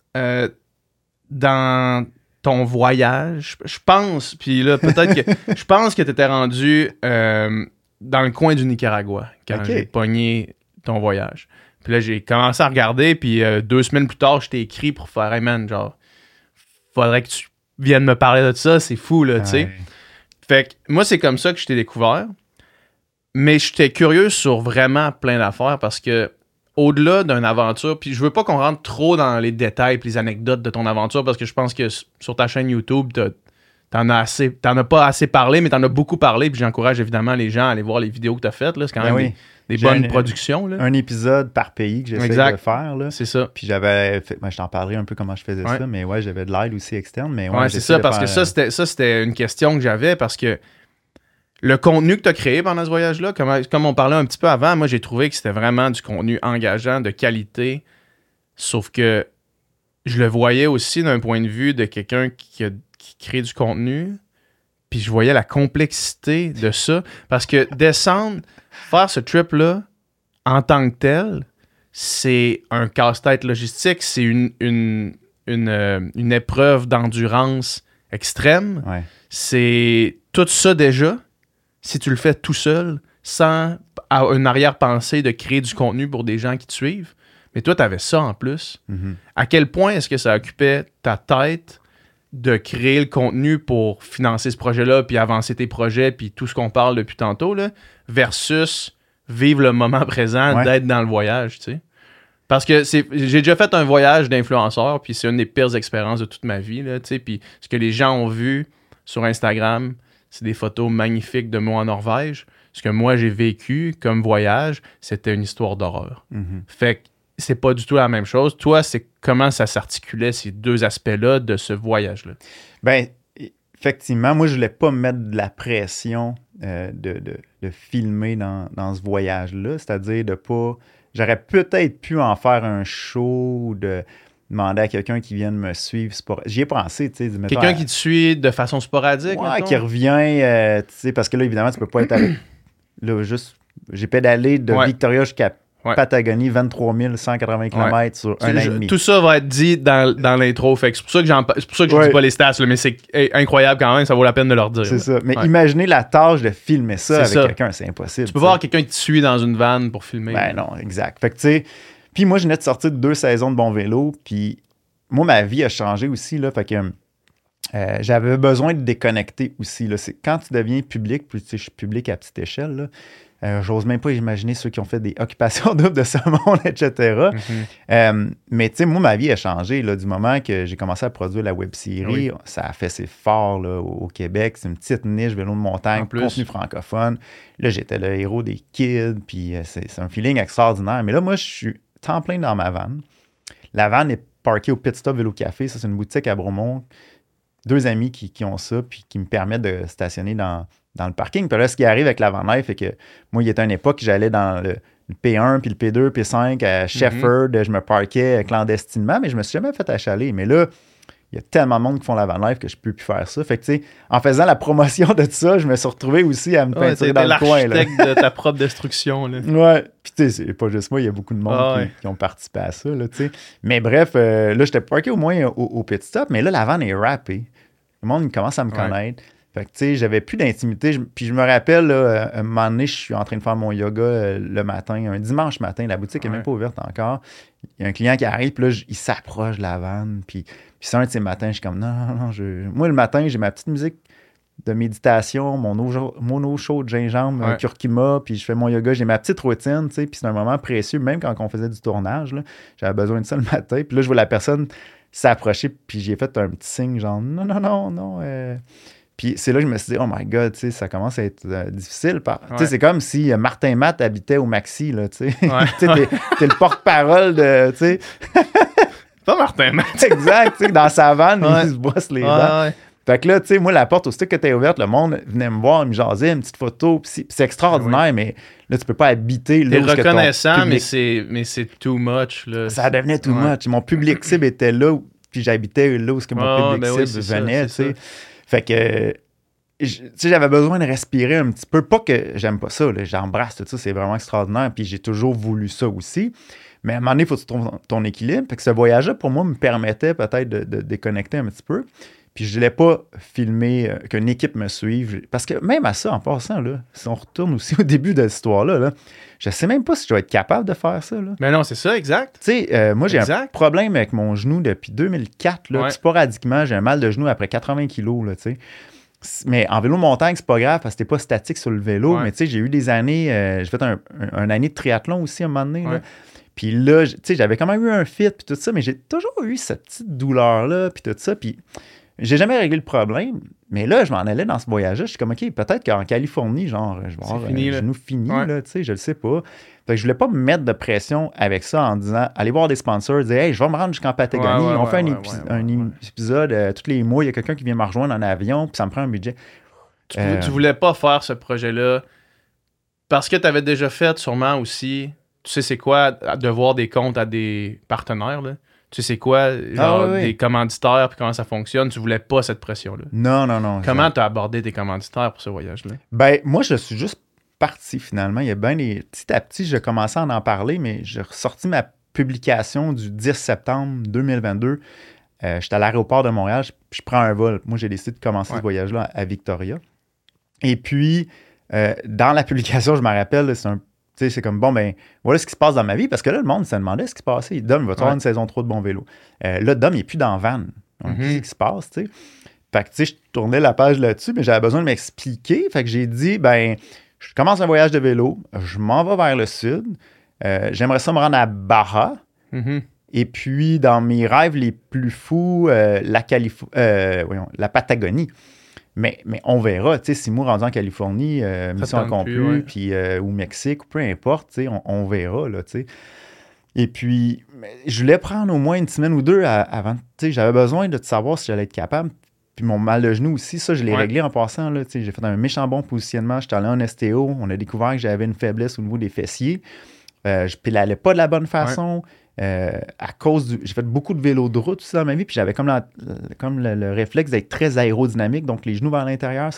dans ton voyage, je pense, puis là, peut-être que, je pense que t'étais rendu dans le coin du Nicaragua, quand j'ai pogné ton voyage. Puis là, j'ai commencé à regarder, puis 2 semaines plus tard, je t'ai écrit pour faire « Hey man, genre, faudrait que tu viennes me parler de ça, c'est fou, là, tu sais. » Fait que moi, c'est comme ça que je t'ai découvert. Mais j'étais curieux sur vraiment plein d'affaires parce que au-delà d'une aventure, puis je veux pas qu'on rentre trop dans les détails et les anecdotes de ton aventure parce que je pense que sur ta chaîne YouTube, t'en as pas assez parlé, mais t'en as beaucoup parlé, puis j'encourage évidemment les gens à aller voir les vidéos que t'as faites, là. C'est quand même des bonnes productions, là. Un épisode par pays que j'essaie de faire, là. C'est ça. Puis j'avais fait, je t'en parlerai un peu comment je faisais ça, mais ouais, j'avais de l'aide aussi externe, mais c'est ça, parce que ça, c'était une question que j'avais, parce que le contenu que tu as créé pendant ce voyage-là, comme on parlait un petit peu avant, moi, j'ai trouvé que c'était vraiment du contenu engageant, de qualité, sauf que je le voyais aussi d'un point de vue de quelqu'un qui crée du contenu, puis je voyais la complexité de ça, parce que faire ce trip-là, en tant que tel, c'est un casse-tête logistique, c'est une épreuve d'endurance extrême, c'est tout ça déjà. Si tu le fais tout seul, sans une arrière-pensée de créer du contenu pour des gens qui te suivent, mais toi, tu avais ça en plus. Mm-hmm. À quel point est-ce que ça occupait ta tête de créer le contenu pour financer ce projet-là, puis avancer tes projets, puis tout ce qu'on parle depuis tantôt, là, versus vivre le moment présent, d'être dans le voyage, tu sais? Parce que j'ai déjà fait un voyage d'influenceur, puis c'est une des pires expériences de toute ma vie, là, tu sais, puis ce que les gens ont vu sur Instagram, c'est des photos magnifiques de moi en Norvège. Ce que moi, j'ai vécu comme voyage, c'était une histoire d'horreur. Mm-hmm. Fait que c'est pas du tout la même chose. Toi, c'est comment ça s'articulait, ces deux aspects-là de ce voyage-là? Ben, effectivement, moi, je voulais pas mettre de la pression de filmer dans ce voyage-là. C'est-à-dire de pas... J'aurais peut-être pu en faire un show ou de... demander à quelqu'un qui vienne me suivre. J'y ai pensé, tu sais. Quelqu'un qui te suit de façon sporadique, ouais, qui revient, tu sais, parce que là, évidemment, tu peux pas être avec... Là, juste... J'ai pédalé de Victoria jusqu'à Patagonie, 23 180 km sur un an et demi. Tout ça va être dit dans l'intro. Fait que c'est pour ça que je dis pas les stats, là, mais c'est incroyable quand même, ça vaut la peine de leur dire. C'est ça. Mais imaginez la tâche de filmer ça avec quelqu'un, c'est impossible. Tu peux voir quelqu'un qui te suit dans une vanne pour filmer. Ben non, exact. Fait que tu sais... Puis moi, je venais de sortir de 2 saisons de Bon Vélo, puis moi, ma vie a changé aussi, là, fait que j'avais besoin de déconnecter aussi, là. C'est quand tu deviens public, puis tu sais, je suis public à petite échelle, là, j'ose même pas imaginer ceux qui ont fait des occupations doubles de ce monde, etc. Mm-hmm. Mais tu sais, moi, ma vie a changé, là, du moment que j'ai commencé à produire la web-série. Ça a fait ses forts, là, au Québec. C'est une petite niche, vélo de montagne, contenu francophone. Là, j'étais le héros des kids, puis c'est un feeling extraordinaire. Mais là, moi, je suis temps plein dans ma vanne. La vanne est parkée au Pit Stop Vélo Café. Ça, c'est une boutique à Bromont. 2 amis qui ont ça, puis qui me permettent de stationner dans le parking. Puis là, ce qui arrive avec la van life, c'est que moi, il y a une époque, j'allais dans le P1, puis le P2, P5 à Shefford. Je me parquais clandestinement, mais je me suis jamais fait achaler. Mais là, il y a tellement de monde qui font la van life que je peux plus faire ça. Fait que, tu sais, en faisant la promotion de tout ça, je me suis retrouvé aussi à me peinturer dans le coin. L'architecte de ta propre destruction. Là. Ouais. Puis, tu sais, c'est pas juste moi, il y a beaucoup de monde qui ont participé à ça, là, tu sais. Mais bref, là, j'étais parké au moins au pit stop, mais là, la van est rappée. Le monde commence à me connaître. Fait que, tu sais, j'avais plus d'intimité. Puis je me rappelle, là, un moment donné, je suis en train de faire mon yoga le matin, un dimanche matin. La boutique n'est même pas ouverte encore. Il y a un client qui arrive, puis là, il s'approche de la vanne. Puis c'est un de ces matins, je suis comme, non. Moi, le matin, j'ai ma petite musique de méditation, mon eau chaude de gingembre, curcuma, puis je fais mon yoga. J'ai ma petite routine, tu sais, puis c'est un moment précieux, même quand on faisait du tournage, là, j'avais besoin de ça le matin. Puis là, je vois la personne s'approcher, puis j'ai fait un petit signe, genre, non. Puis c'est là que je me suis dit, oh my God, tu sais, ça commence à être difficile. Tu sais, c'est comme si Martin Matt habitait au Maxi, là, tu sais. T'es le porte-parole de, tu sais. Pas Martin Matt. Exact, tu sais, dans sa vanne, il se brosse les dents. Fait que là, tu sais, moi, la porte, aussitôt que t'es ouverte, le monde venait me voir, me jasait, une petite photo. Puis c'est extraordinaire, mais là, tu peux pas habiter là T'es où est-ce que ton reconnaissant, public- mais c'est too much. Là. Ça devenait too Ouais. much. Mon public cible était là, puis j'habitais là où est-ce que mon public ben oui, cible c'est venait, tu ça, sais. Fait que, tu sais, j'avais besoin de respirer un petit peu. Pas que j'aime pas ça, là, j'embrasse tout ça, c'est vraiment extraordinaire, puis j'ai toujours voulu ça aussi. Mais à un moment donné, il faut que tu trouves ton équilibre. Fait que ce voyage-là, pour moi, me permettait peut-être de déconnecter un petit peu. Puis je ne voulais pas filmer, qu'une équipe me suive. Parce que même à ça, en passant, là, si on retourne aussi au début de l'histoire-là, là, je ne sais même pas si je vais être capable de faire ça. Là. Mais non, c'est ça, exact. Tu sais, moi, j'ai un Exact. problème avec mon genou depuis 2004. Là, Ouais. puis sporadiquement, j'ai un mal de genou après 80 kilos. Là, tu sais. Mais en vélo montagne, c'est pas grave parce que t'es pas statique sur le vélo. Ouais. Mais tu sais, j'ai eu des années... j'ai fait un année de triathlon aussi à un moment donné. Ouais. Là. Puis là, tu sais, j'avais quand même eu un fit puis tout ça, mais j'ai toujours eu cette petite douleur-là puis tout ça. Puis j'ai jamais réglé le problème. Mais là, je m'en allais dans ce voyage-là. Je suis comme, OK, peut-être qu'en Californie, genre, je vais avoir fini, un genou fini, Ouais. là, tu sais, je le sais pas. Fait que je voulais pas me mettre de pression avec ça en disant, allez voir des sponsors, dire, hey, je vais me rendre jusqu'en Patagonie. Ouais, On fait un ouais. épisode tous les mois, il y a quelqu'un qui vient me rejoindre en avion, puis ça me prend un budget. Tu voulais pas faire ce projet-là parce que tu avais déjà fait sûrement aussi, tu sais c'est quoi, de voir des comptes à des partenaires, là. Tu sais c'est quoi, genre oui. des commanditaires puis comment ça fonctionne. Tu voulais pas cette pression-là. Non. Comment tu as abordé tes commanditaires pour ce voyage-là? Ben, moi, je suis juste parti finalement. Il y a bien des... Petit à petit, j'ai commencé à en parler, mais j'ai ressorti ma publication du 10 septembre 2022. J'étais à l'aéroport de Montréal, je prends un vol. Moi, j'ai décidé de commencer ce voyage-là à Victoria. Et puis, dans la publication, je me rappelle, là, c'est comme, bon, ben, voilà ce qui se passe dans ma vie, parce que là, le monde se demandait ce qui se passait. Dom, il va avoir une saison 3 de bon vélo. Là, Dom, il n'est plus dans Van. Donc, qu'est-ce qui se passe, tu sais? Fait que, tu sais, je tournais la page là-dessus, mais j'avais besoin de m'expliquer. Fait que j'ai dit, ben, je commence un voyage de vélo, je m'en vais vers le sud. J'aimerais ça me rendre à Barra. Mm-hmm. Et puis, dans mes rêves les plus fous, la Patagonie. Mais on verra, tu sais, si moi, rendu en Californie, mission accomplie, puis au Mexique, peu importe, tu sais, on verra, là, tu sais. Et puis, je voulais prendre au moins une semaine ou deux avant, tu sais, j'avais besoin de savoir si j'allais être capable. Puis mon mal de genou aussi, ça, je l'ai réglé en passant, là, tu sais, j'ai fait un méchant bon positionnement, j'étais allé en STO, on a découvert que j'avais une faiblesse au niveau des fessiers. Je pédalais pas de la bonne façon. À cause du... J'ai fait beaucoup de vélo de route aussi dans ma vie, puis j'avais comme le réflexe d'être très aérodynamique, donc les genoux vers l'intérieur,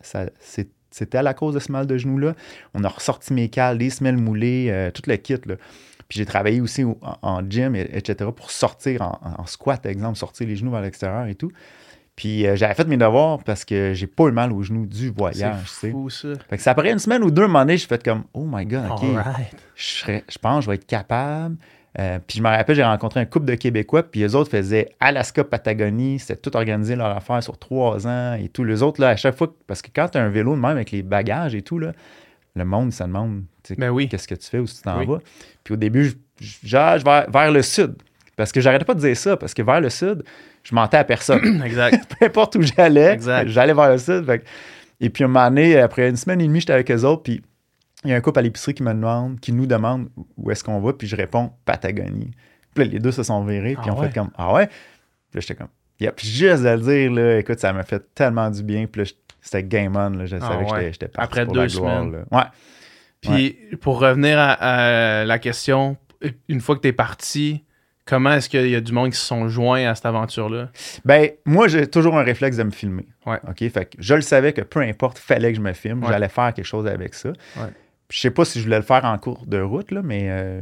c'était à la cause de ce mal de genou-là. On a ressorti mes cales, les semelles moulées, tout le kit, là. Puis j'ai travaillé aussi en gym, etc., pour sortir en squat, exemple, sortir les genoux vers l'extérieur et tout. Puis j'avais fait mes devoirs parce que j'ai pas eu mal aux genoux du voyage. C'est fou, ça. Fait que ça après une semaine ou deux, à un moment donné, j'ai fait comme, oh my God, OK, Alright. je pense que je vais être capable. Puis je me rappelle, j'ai rencontré un couple de Québécois, puis eux autres faisaient Alaska, Patagonie, c'était tout organisé leur affaire sur 3 ans et tout. Les autres, là, à chaque fois, parce que quand tu as un vélo de même avec les bagages et tout, là, le monde, ça demande, qu'est-ce que tu fais, où tu t'en vas. Puis au début, je vais vers le sud. Parce que j'arrêtais pas de dire ça, parce que vers le sud, je mentais à personne. Exact. Peu importe où j'allais, Exact. j'allais vers le sud. Et puis, un moment donné, après une semaine et demie, j'étais avec eux autres, puis il y a un couple à l'épicerie qui nous demande où est-ce qu'on va, puis je réponds Patagonie. Puis là, les deux se sont virés, puis on fait comme, ah ouais? Puis là, j'étais comme, yep. Puis juste de le dire, là, écoute, ça m'a fait tellement du bien, puis là, c'était game on, là, je savais que j'étais parti après pour 2 la gloire. semaines. Là. Ouais. Puis, pour revenir à la question, une fois que t'es parti, comment est-ce qu'il y a du monde qui se sont joints à cette aventure-là? Ben, moi, j'ai toujours un réflexe de me filmer. Ouais. OK? Fait que je le savais que peu importe, fallait que je me filme. J'allais faire quelque chose avec ça. Ouais. Je sais pas si je voulais le faire en cours de route, là, mais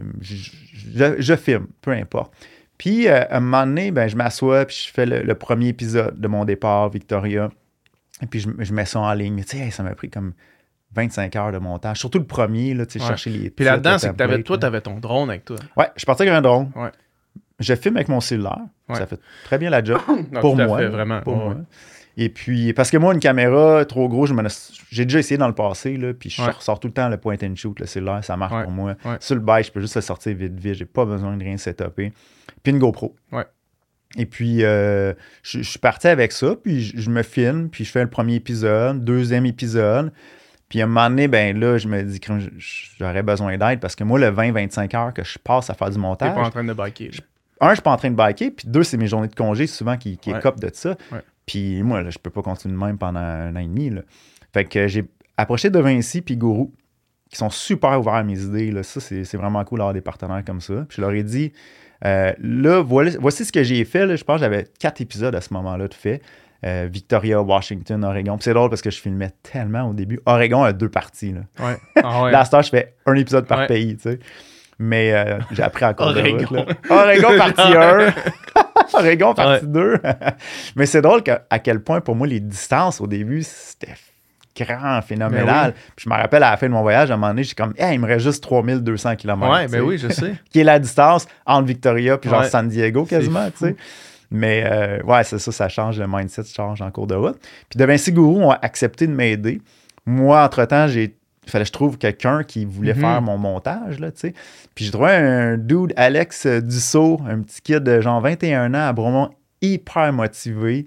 je filme, peu importe. Puis, à un moment donné, ben, je m'assois, puis je fais le premier épisode de mon départ, Victoria. Et puis, je mets ça en ligne. Mais tu sais, ça m'a pris comme 25 heures de montage. Surtout le premier, là, tu sais, chercher les... Puis là-dedans, c'est que t'avais ton drone avec toi. Ouais, je partais avec un drone. Ouais. Je filme avec mon cellulaire. Ouais. Ça fait très bien la job. Non, pour tout à moi. fait, vraiment. Pour moi. Et puis, parce que moi, une caméra trop gros, j'ai déjà essayé dans le passé, là, puis je ressors tout le temps le point and shoot, le cellulaire, ça marche pour moi. Ouais. Sur le bike, je peux juste le sortir vite, j'ai pas besoin de rien setuper. Puis une GoPro. Ouais. Et puis, je suis parti avec ça, puis je me filme, puis je fais le premier épisode, deuxième épisode. Puis à un moment donné, ben là, je me dis que j'aurais besoin d'aide parce que moi, le 20-25 heures que je passe à faire du montage... T'es pas en train de biker. Je suis pas en train de biker, puis 2, c'est mes journées de congé souvent qui écopent de ça. Ouais. Puis moi, là, je peux pas continuer de même pendant 1 an et demi. Là. Fait que j'ai approché De Vinci puis Gourou, qui sont super ouverts à mes idées. Là. Ça, c'est vraiment cool d'avoir des partenaires comme ça. Puis je leur ai dit, là, voici ce que j'ai fait. Là. Je pense que j'avais 4 épisodes à ce moment-là de fait. Victoria, Washington, Oregon. Puis c'est drôle parce que je filmais tellement au début. Oregon a 2 parties. Là. Ouais. Ah ouais. Là, à ce temps, je fais un épisode par Ouais. pays, tu sais. Mais j'ai appris encore de Oregon. route, là. Oregon partie 1. Oregon partie 2. Mais c'est drôle à quel point, pour moi, les distances au début, c'était grand, phénoménal. Ben oui. Puis je me rappelle à la fin de mon voyage, à un moment donné, j'ai comme, hey, il me reste juste 3200 km. Ouais, ben oui, je sais. Qui est la distance entre Victoria puis genre Ouais. San Diego quasiment, C'est tu sais. Mais ouais, c'est ça change, le mindset change en cours de route. Puis De Vinci Gourou ont accepté de m'aider. Moi, entre-temps, il fallait que je trouve quelqu'un qui voulait faire mon montage, là, tu sais. Puis j'ai trouvé un dude, Alex Dussault, un petit kid de genre 21 ans à Bromont, hyper motivé,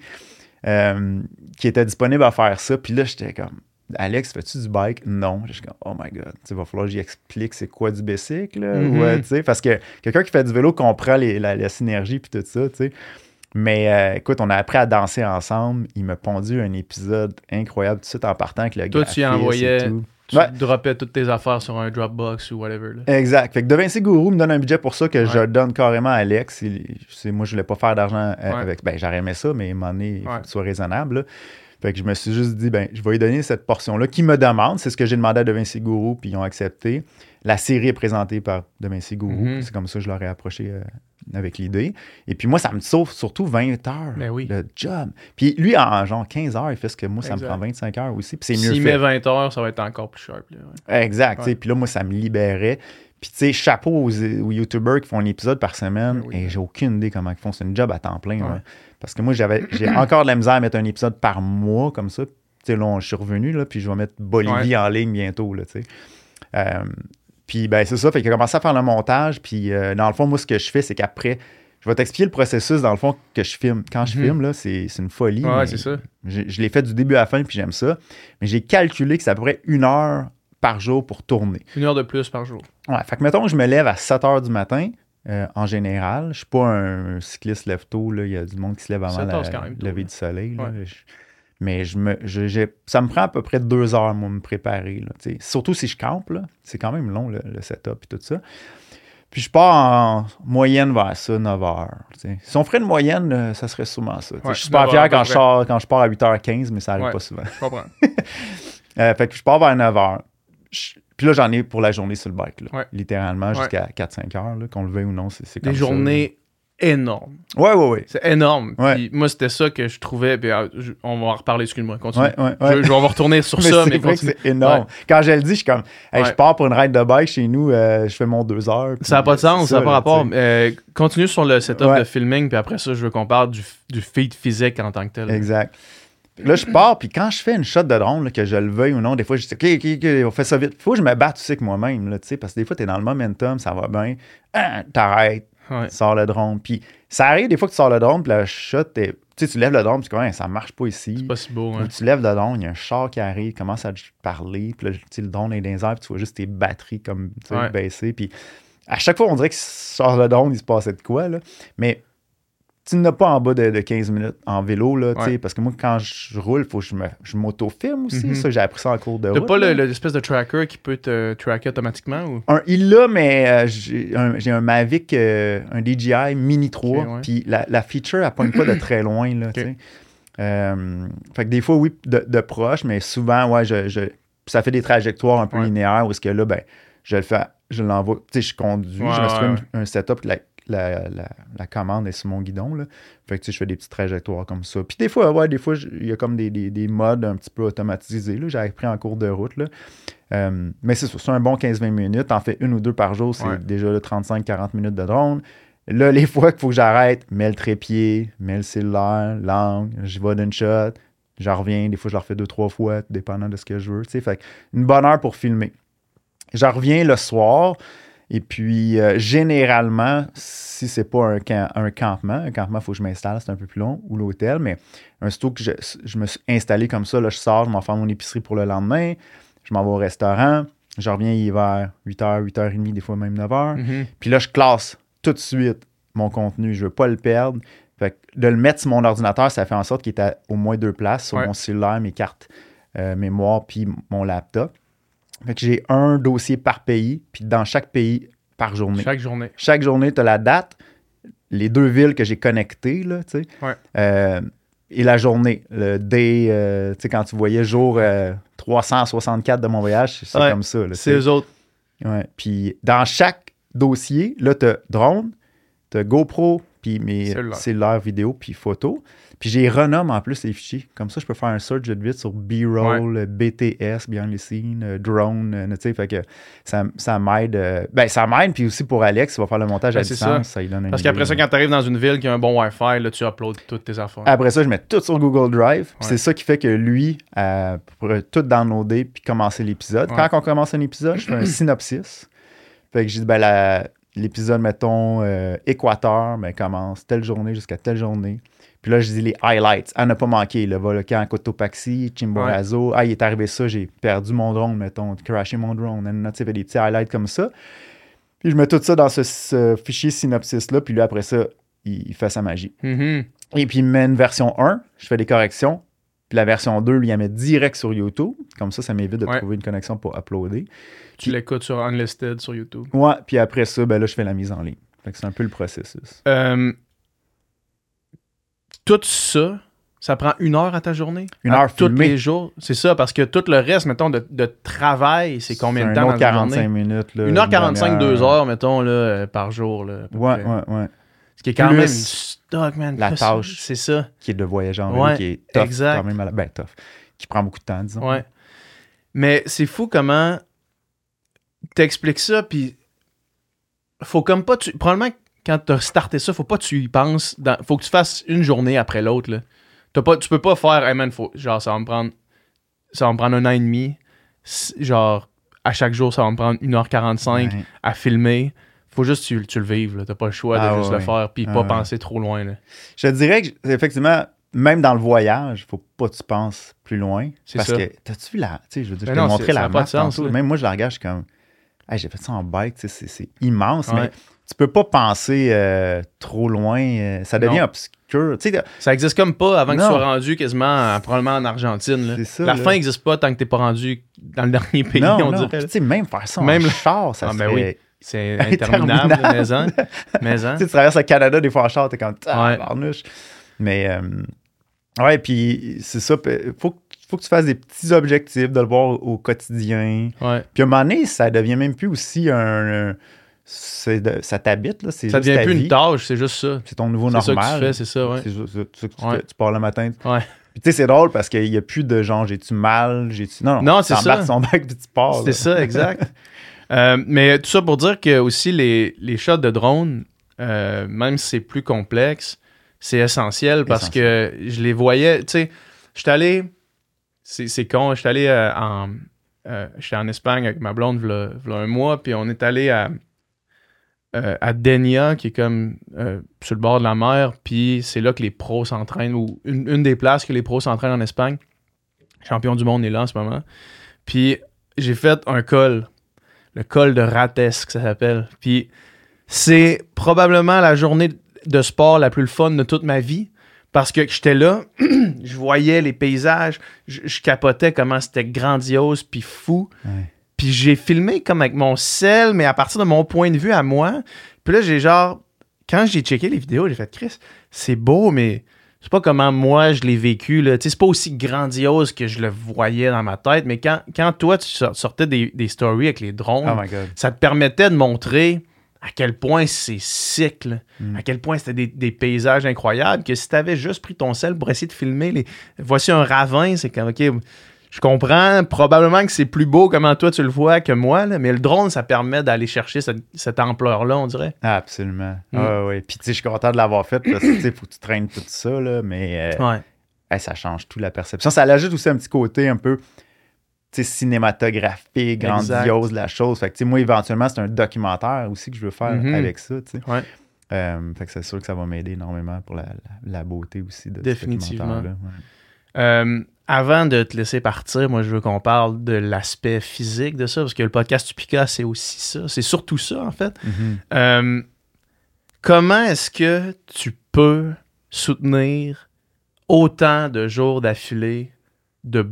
qui était disponible à faire ça. Puis là, j'étais comme, Alex, fais-tu du bike? Non. Je suis comme, oh my God, il va falloir que j'y explique c'est quoi du bicycle, là. Ouais, tu sais, parce que quelqu'un qui fait du vélo comprend la synergie puis tout ça, tu sais. Mais écoute, on a appris à danser ensemble. Il m'a pondu un épisode incroyable tout de suite en partant avec le Toi, tu y envoyais, tu Ouais. droppais toutes tes affaires sur un Dropbox ou whatever. Là. Exact. Fait que De Vinci Gourou me donne un budget pour ça que je donne carrément à Alex. Moi, je voulais pas faire d'argent avec. Ben, j'aurais aimé ça, mais à un moment donné, il faut que tu sois raisonnable, là. Fait que je me suis juste dit, ben, je vais lui donner cette portion-là qui me demande. C'est ce que j'ai demandé à De Vinci Gourou, puis ils ont accepté. La série est présentée par De Vinci Gourou. C'est comme ça que je leur ai approché avec l'idée. Et puis moi, ça me sauve surtout 20 heures de job. Puis lui, en genre 15 heures, il fait ce que moi, ça me prend 25 heures aussi. Puis c'est mieux fait. S'il met 20 heures, ça va être encore plus sharp. Là, Exact. Puis là, moi, ça me libérait. Puis, tu sais, chapeau aux YouTubers qui font un épisode par semaine. Et j'ai aucune idée comment ils font. C'est une job à temps plein. Ouais. Parce que moi, j'ai encore de la misère à mettre un épisode par mois comme ça. Tu sais, là, je suis revenu, là, puis je vais mettre Bolivie en ligne bientôt, là, tu sais. Puis, ben, c'est ça. Fait qu'il a commencé à faire le montage. Puis, dans le fond, moi, ce que je fais, c'est qu'après, je vais t'expliquer le processus, dans le fond, que je filme. Quand je filme, là, c'est une folie. Ouais, c'est ça. Je l'ai fait du début à la fin, puis j'aime ça. Mais j'ai calculé que c'est à peu près 1 heure par jour pour tourner. 1 heure de plus par jour. Ouais, fait que mettons que je me lève à 7 heures du matin, en général. Je suis pas un cycliste lève-tôt, il y a du monde qui se lève avant le lever du soleil. Là. Mais ça me prend à peu près 2 heures, moi, me préparer. Là, surtout si je campe, là, c'est quand même long, le setup et tout ça. Puis je pars en moyenne vers ça, 9 heures. T'sais. Si on ferait une moyenne, ça serait souvent ça. Je suis super fier quand je pars à 8h15, mais ça n'arrive pas souvent. Je comprends. Fait que je pars vers 9 heures. Puis là, j'en ai pour la journée sur le bike, là, littéralement, jusqu'à 4-5 heures, là, qu'on le veuille ou non, c'est comme ça. Des journées énormes. Ouais. C'est énorme. Ouais. Puis moi, c'était ça que je trouvais. Puis, on va en reparler, excuse-moi. Continue. Ouais. Je vais retourner sur ça, mais c'est vrai continue. que c'est énorme. Quand je le dis, je suis comme, hey, je pars pour une ride de bike chez nous, je fais mon 2 heures. Ça n'a pas de sens, ça n'a pas rapport. T'sais. Continue sur le setup de filming, puis après ça, je veux qu'on parle du feed physique en tant que tel. Exact. Là, je pars, puis quand je fais une shot de drone, là, que je le veuille ou non, des fois, je dis, OK, on fait ça vite. Il faut que je me batte aussi avec moi-même, là, parce que des fois, tu es dans le momentum, ça va bien, t'arrêtes, tu sors le drone. Puis ça arrive des fois que tu sors le drone, puis la shot, tu lèves le drone, puis tu dis, ça marche pas ici. C'est pas si beau. Ou tu lèves le drone, il y a un char qui arrive, commence à te parler, puis là, le drone est dans les airs, puis tu vois juste tes batteries comme baisser. Puis à chaque fois, on dirait que sors le drone, il se passait de quoi, là. Mais tu n'as pas en bas de 15 minutes en vélo, là, parce que moi, quand je roule, il faut que je m'auto-filme aussi. Ça, j'ai appris ça en cours de route. T'as pas l'espèce de tracker qui peut te tracker automatiquement? Ou? Il l'a, mais j'ai un Mavic, un DJI Mini 3, puis la feature, elle pointe pas de très loin, là, fait que des fois, oui, de proche, mais souvent, ça fait des trajectoires un peu linéaires où est-ce que là, ben, je l'envoie, je conduis, je me suis fait un setup, la commande est sur mon guidon, là. Fait que, je fais des petites trajectoires comme ça. Puis des fois, il y a comme des modes un petit peu automatisés, là. J'ai appris en cours de route, là. Mais c'est ça, c'est un bon 15-20 minutes. T'en fais 1 ou 2 par jour, c'est déjà 35-40 minutes de drone. Là, les fois qu'il faut que j'arrête, mets le trépied, mets le cellulaire, l'angle, j'y vais d'une shot, j'en reviens. Des fois, je le refais 2-3 fois, dépendant de ce que je veux. Fait une bonne heure pour filmer. J'en reviens le soir. Et puis, généralement, si c'est pas un campement, il faut que je m'installe, c'est un peu plus long, ou l'hôtel, mais un sitôt que je me suis installé comme ça, là, je sors, je m'en fais mon épicerie pour le lendemain, je m'en vais au restaurant, je reviens, il est vers 8h, 8h30, des fois même 9h. Puis là, je classe tout de suite mon contenu, je veux pas le perdre. Fait que de le mettre sur mon ordinateur, ça fait en sorte qu'il est à au moins 2 places, sur mon cellulaire, mes cartes mémoire, puis mon laptop. Fait que j'ai un dossier par pays, puis dans chaque pays, par journée. Chaque journée, tu as la date, les 2 villes que j'ai connectées, là, tu sais. Et la journée, le day, tu sais, quand tu voyais jour 364 de mon voyage, c'est comme ça. Là, c'est eux autres. Ouais. Puis dans chaque dossier, là, tu as drone, tu as GoPro, puis mes cellulaires vidéo, puis photos. Puis j'ai renomme en plus les fichiers. Comme ça, je peux faire un search vite sur B-roll, BTS, Behind the Scene, drone, tu sais, fait que ça m'aide. Ça m'aide, puis aussi pour Alex, il va faire le montage à distance. Ça lui donne Parce qu'après ça, quand tu arrives dans une ville qui a un bon Wi-Fi, là, tu uploads toutes tes affaires. Après ça, je mets tout sur Google Drive. C'est ça qui fait que lui, pourrait tout downloader puis commencer l'épisode. Quand on commence un épisode, je fais un synopsis. Fait que je dis, l'épisode, mettons, Équateur, commence telle journée jusqu'à telle journée. Puis là, je dis les highlights. À ne pas manquer. Le volcan Cotopaxi, Chimborazo. Il est arrivé ça, j'ai perdu mon drone, mettons, crashé mon drone. Tu sais, des petits highlights comme ça. Puis je mets tout ça dans ce fichier synopsis-là. Puis lui, après ça, il fait sa magie. Mm-hmm. Et puis il me met une version 1. Je fais des corrections. Puis la version 2, lui, il la met direct sur YouTube. Comme ça m'évite de trouver une connexion pour uploader. Tu l'écoutes sur Unlisted sur YouTube. Ouais, puis après ça, là, je fais la mise en ligne. Fait que c'est un peu le processus. Tout ça, ça prend 1 heure à ta journée? 1 heure tous filmée. les jours? C'est ça, parce que tout le reste, mettons, de travail, c'est combien de temps dans 45 minutes. Là, 1h45, 2 heures, mettons, là, par jour. Là, ouais. Ce qui est quand même stock, man. La tâche. C'est ça. Qui est de voyager en vélo, qui est tough. Exact. Quand même tough. Qui prend beaucoup de temps, disons. Ouais. Mais c'est fou comment t'expliques ça, puis faut comme pas... Probablement, quand t'as starté ça, faut pas que tu y penses. Faut que tu fasses une journée après l'autre, là. Tu peux pas faire, hey man, genre, ça va me prendre 1 an et demi. Genre, à chaque jour, ça va me prendre 1h45 à filmer. Faut juste que tu le vives, là. T'as pas le choix de juste le faire, puis pas penser trop loin, là. Je te dirais que, effectivement, même dans le voyage, faut pas que tu penses plus loin. Parce que, t'as-tu vu tu sais, je veux dire, je t'ai montré la map tantôt. Même moi, je la regarde, je suis comme, hey, j'ai fait ça en bike, tu sais, c'est immense, mais tu peux pas penser trop loin. Ça devient obscur. Tu sais, ça existe comme pas avant que tu sois rendu quasiment, probablement en Argentine, là. C'est ça, la fin existe pas tant que t'es pas rendu dans le dernier pays, on dirait. Tu sais, même faire ça en char, ça serait... oui. C'est interminable, mais tu traverses le Canada des fois en char, t'es comme barnouche. Mais puis c'est ça, faut que tu fasses des petits objectifs, de le voir au quotidien. Puis à un moment donné, ça devient même plus aussi ça t'habite, là. Ça devient plus une tâche, c'est juste ça. C'est ton nouveau normal. C'est ça que tu fais, c'est ça, ouais. C'est ça que tu fais. Tu pars le matin. Ouais. Puis tu sais, c'est drôle parce qu'il n'y a plus de genre, j'ai-tu mal, Non, c'est ça. Tu embarques son bac puis tu pars. C'est ça, exact. Mais tout ça pour dire que aussi les shots de drone, même si c'est plus complexe, c'est essentiel parce que je les voyais, tu sais, j'étais allé, c'est con, j'étais allé j'étais en Espagne avec ma blonde v'là 1 mois, puis on est allé à Denia, qui est comme sur le bord de la mer, puis c'est là que les pros s'entraînent, ou une des places que les pros s'entraînent en Espagne. Champion du monde est là en ce moment. Puis j'ai fait un col, le col de Rates, que ça s'appelle. Puis c'est probablement la journée de sport la plus fun de toute ma vie, parce que j'étais là, je voyais les paysages, je capotais comment c'était grandiose puis fou. Puis j'ai filmé comme avec mon sel, mais à partir de mon point de vue à moi. Puis là, j'ai genre... Quand j'ai checké les vidéos, j'ai fait « Chris, c'est beau, mais c'est pas comment moi je l'ai vécu. Là. C'est pas aussi grandiose que je le voyais dans ma tête. Mais quand toi, tu sortais des stories avec les drones, ça te permettait de montrer à quel point c'est sick, là. À quel point c'était des paysages incroyables, que si t'avais juste pris ton sel pour essayer de filmer voici un ravin, c'est comme, OK, je comprends probablement que c'est plus beau comment toi tu le vois que moi, là, mais le drone, ça permet d'aller chercher cette ampleur-là, on dirait. Ah, absolument. Oui. Puis tu sais, je suis content de l'avoir fait parce que tu sais, faut que tu traînes tout ça, là, mais ça change tout la perception. Ça l'ajoute aussi un petit côté un peu cinématographique, grandiose de la chose. Fait que moi, éventuellement, c'est un documentaire aussi que je veux faire avec ça. Fait que c'est sûr que ça va m'aider énormément pour la beauté aussi de ce documentaire-là. Avant de te laisser partir, moi, je veux qu'on parle de l'aspect physique de ça, parce que le podcast Tupica, c'est aussi ça. C'est surtout ça, en fait. Comment est-ce que tu peux soutenir autant de jours d'affilée de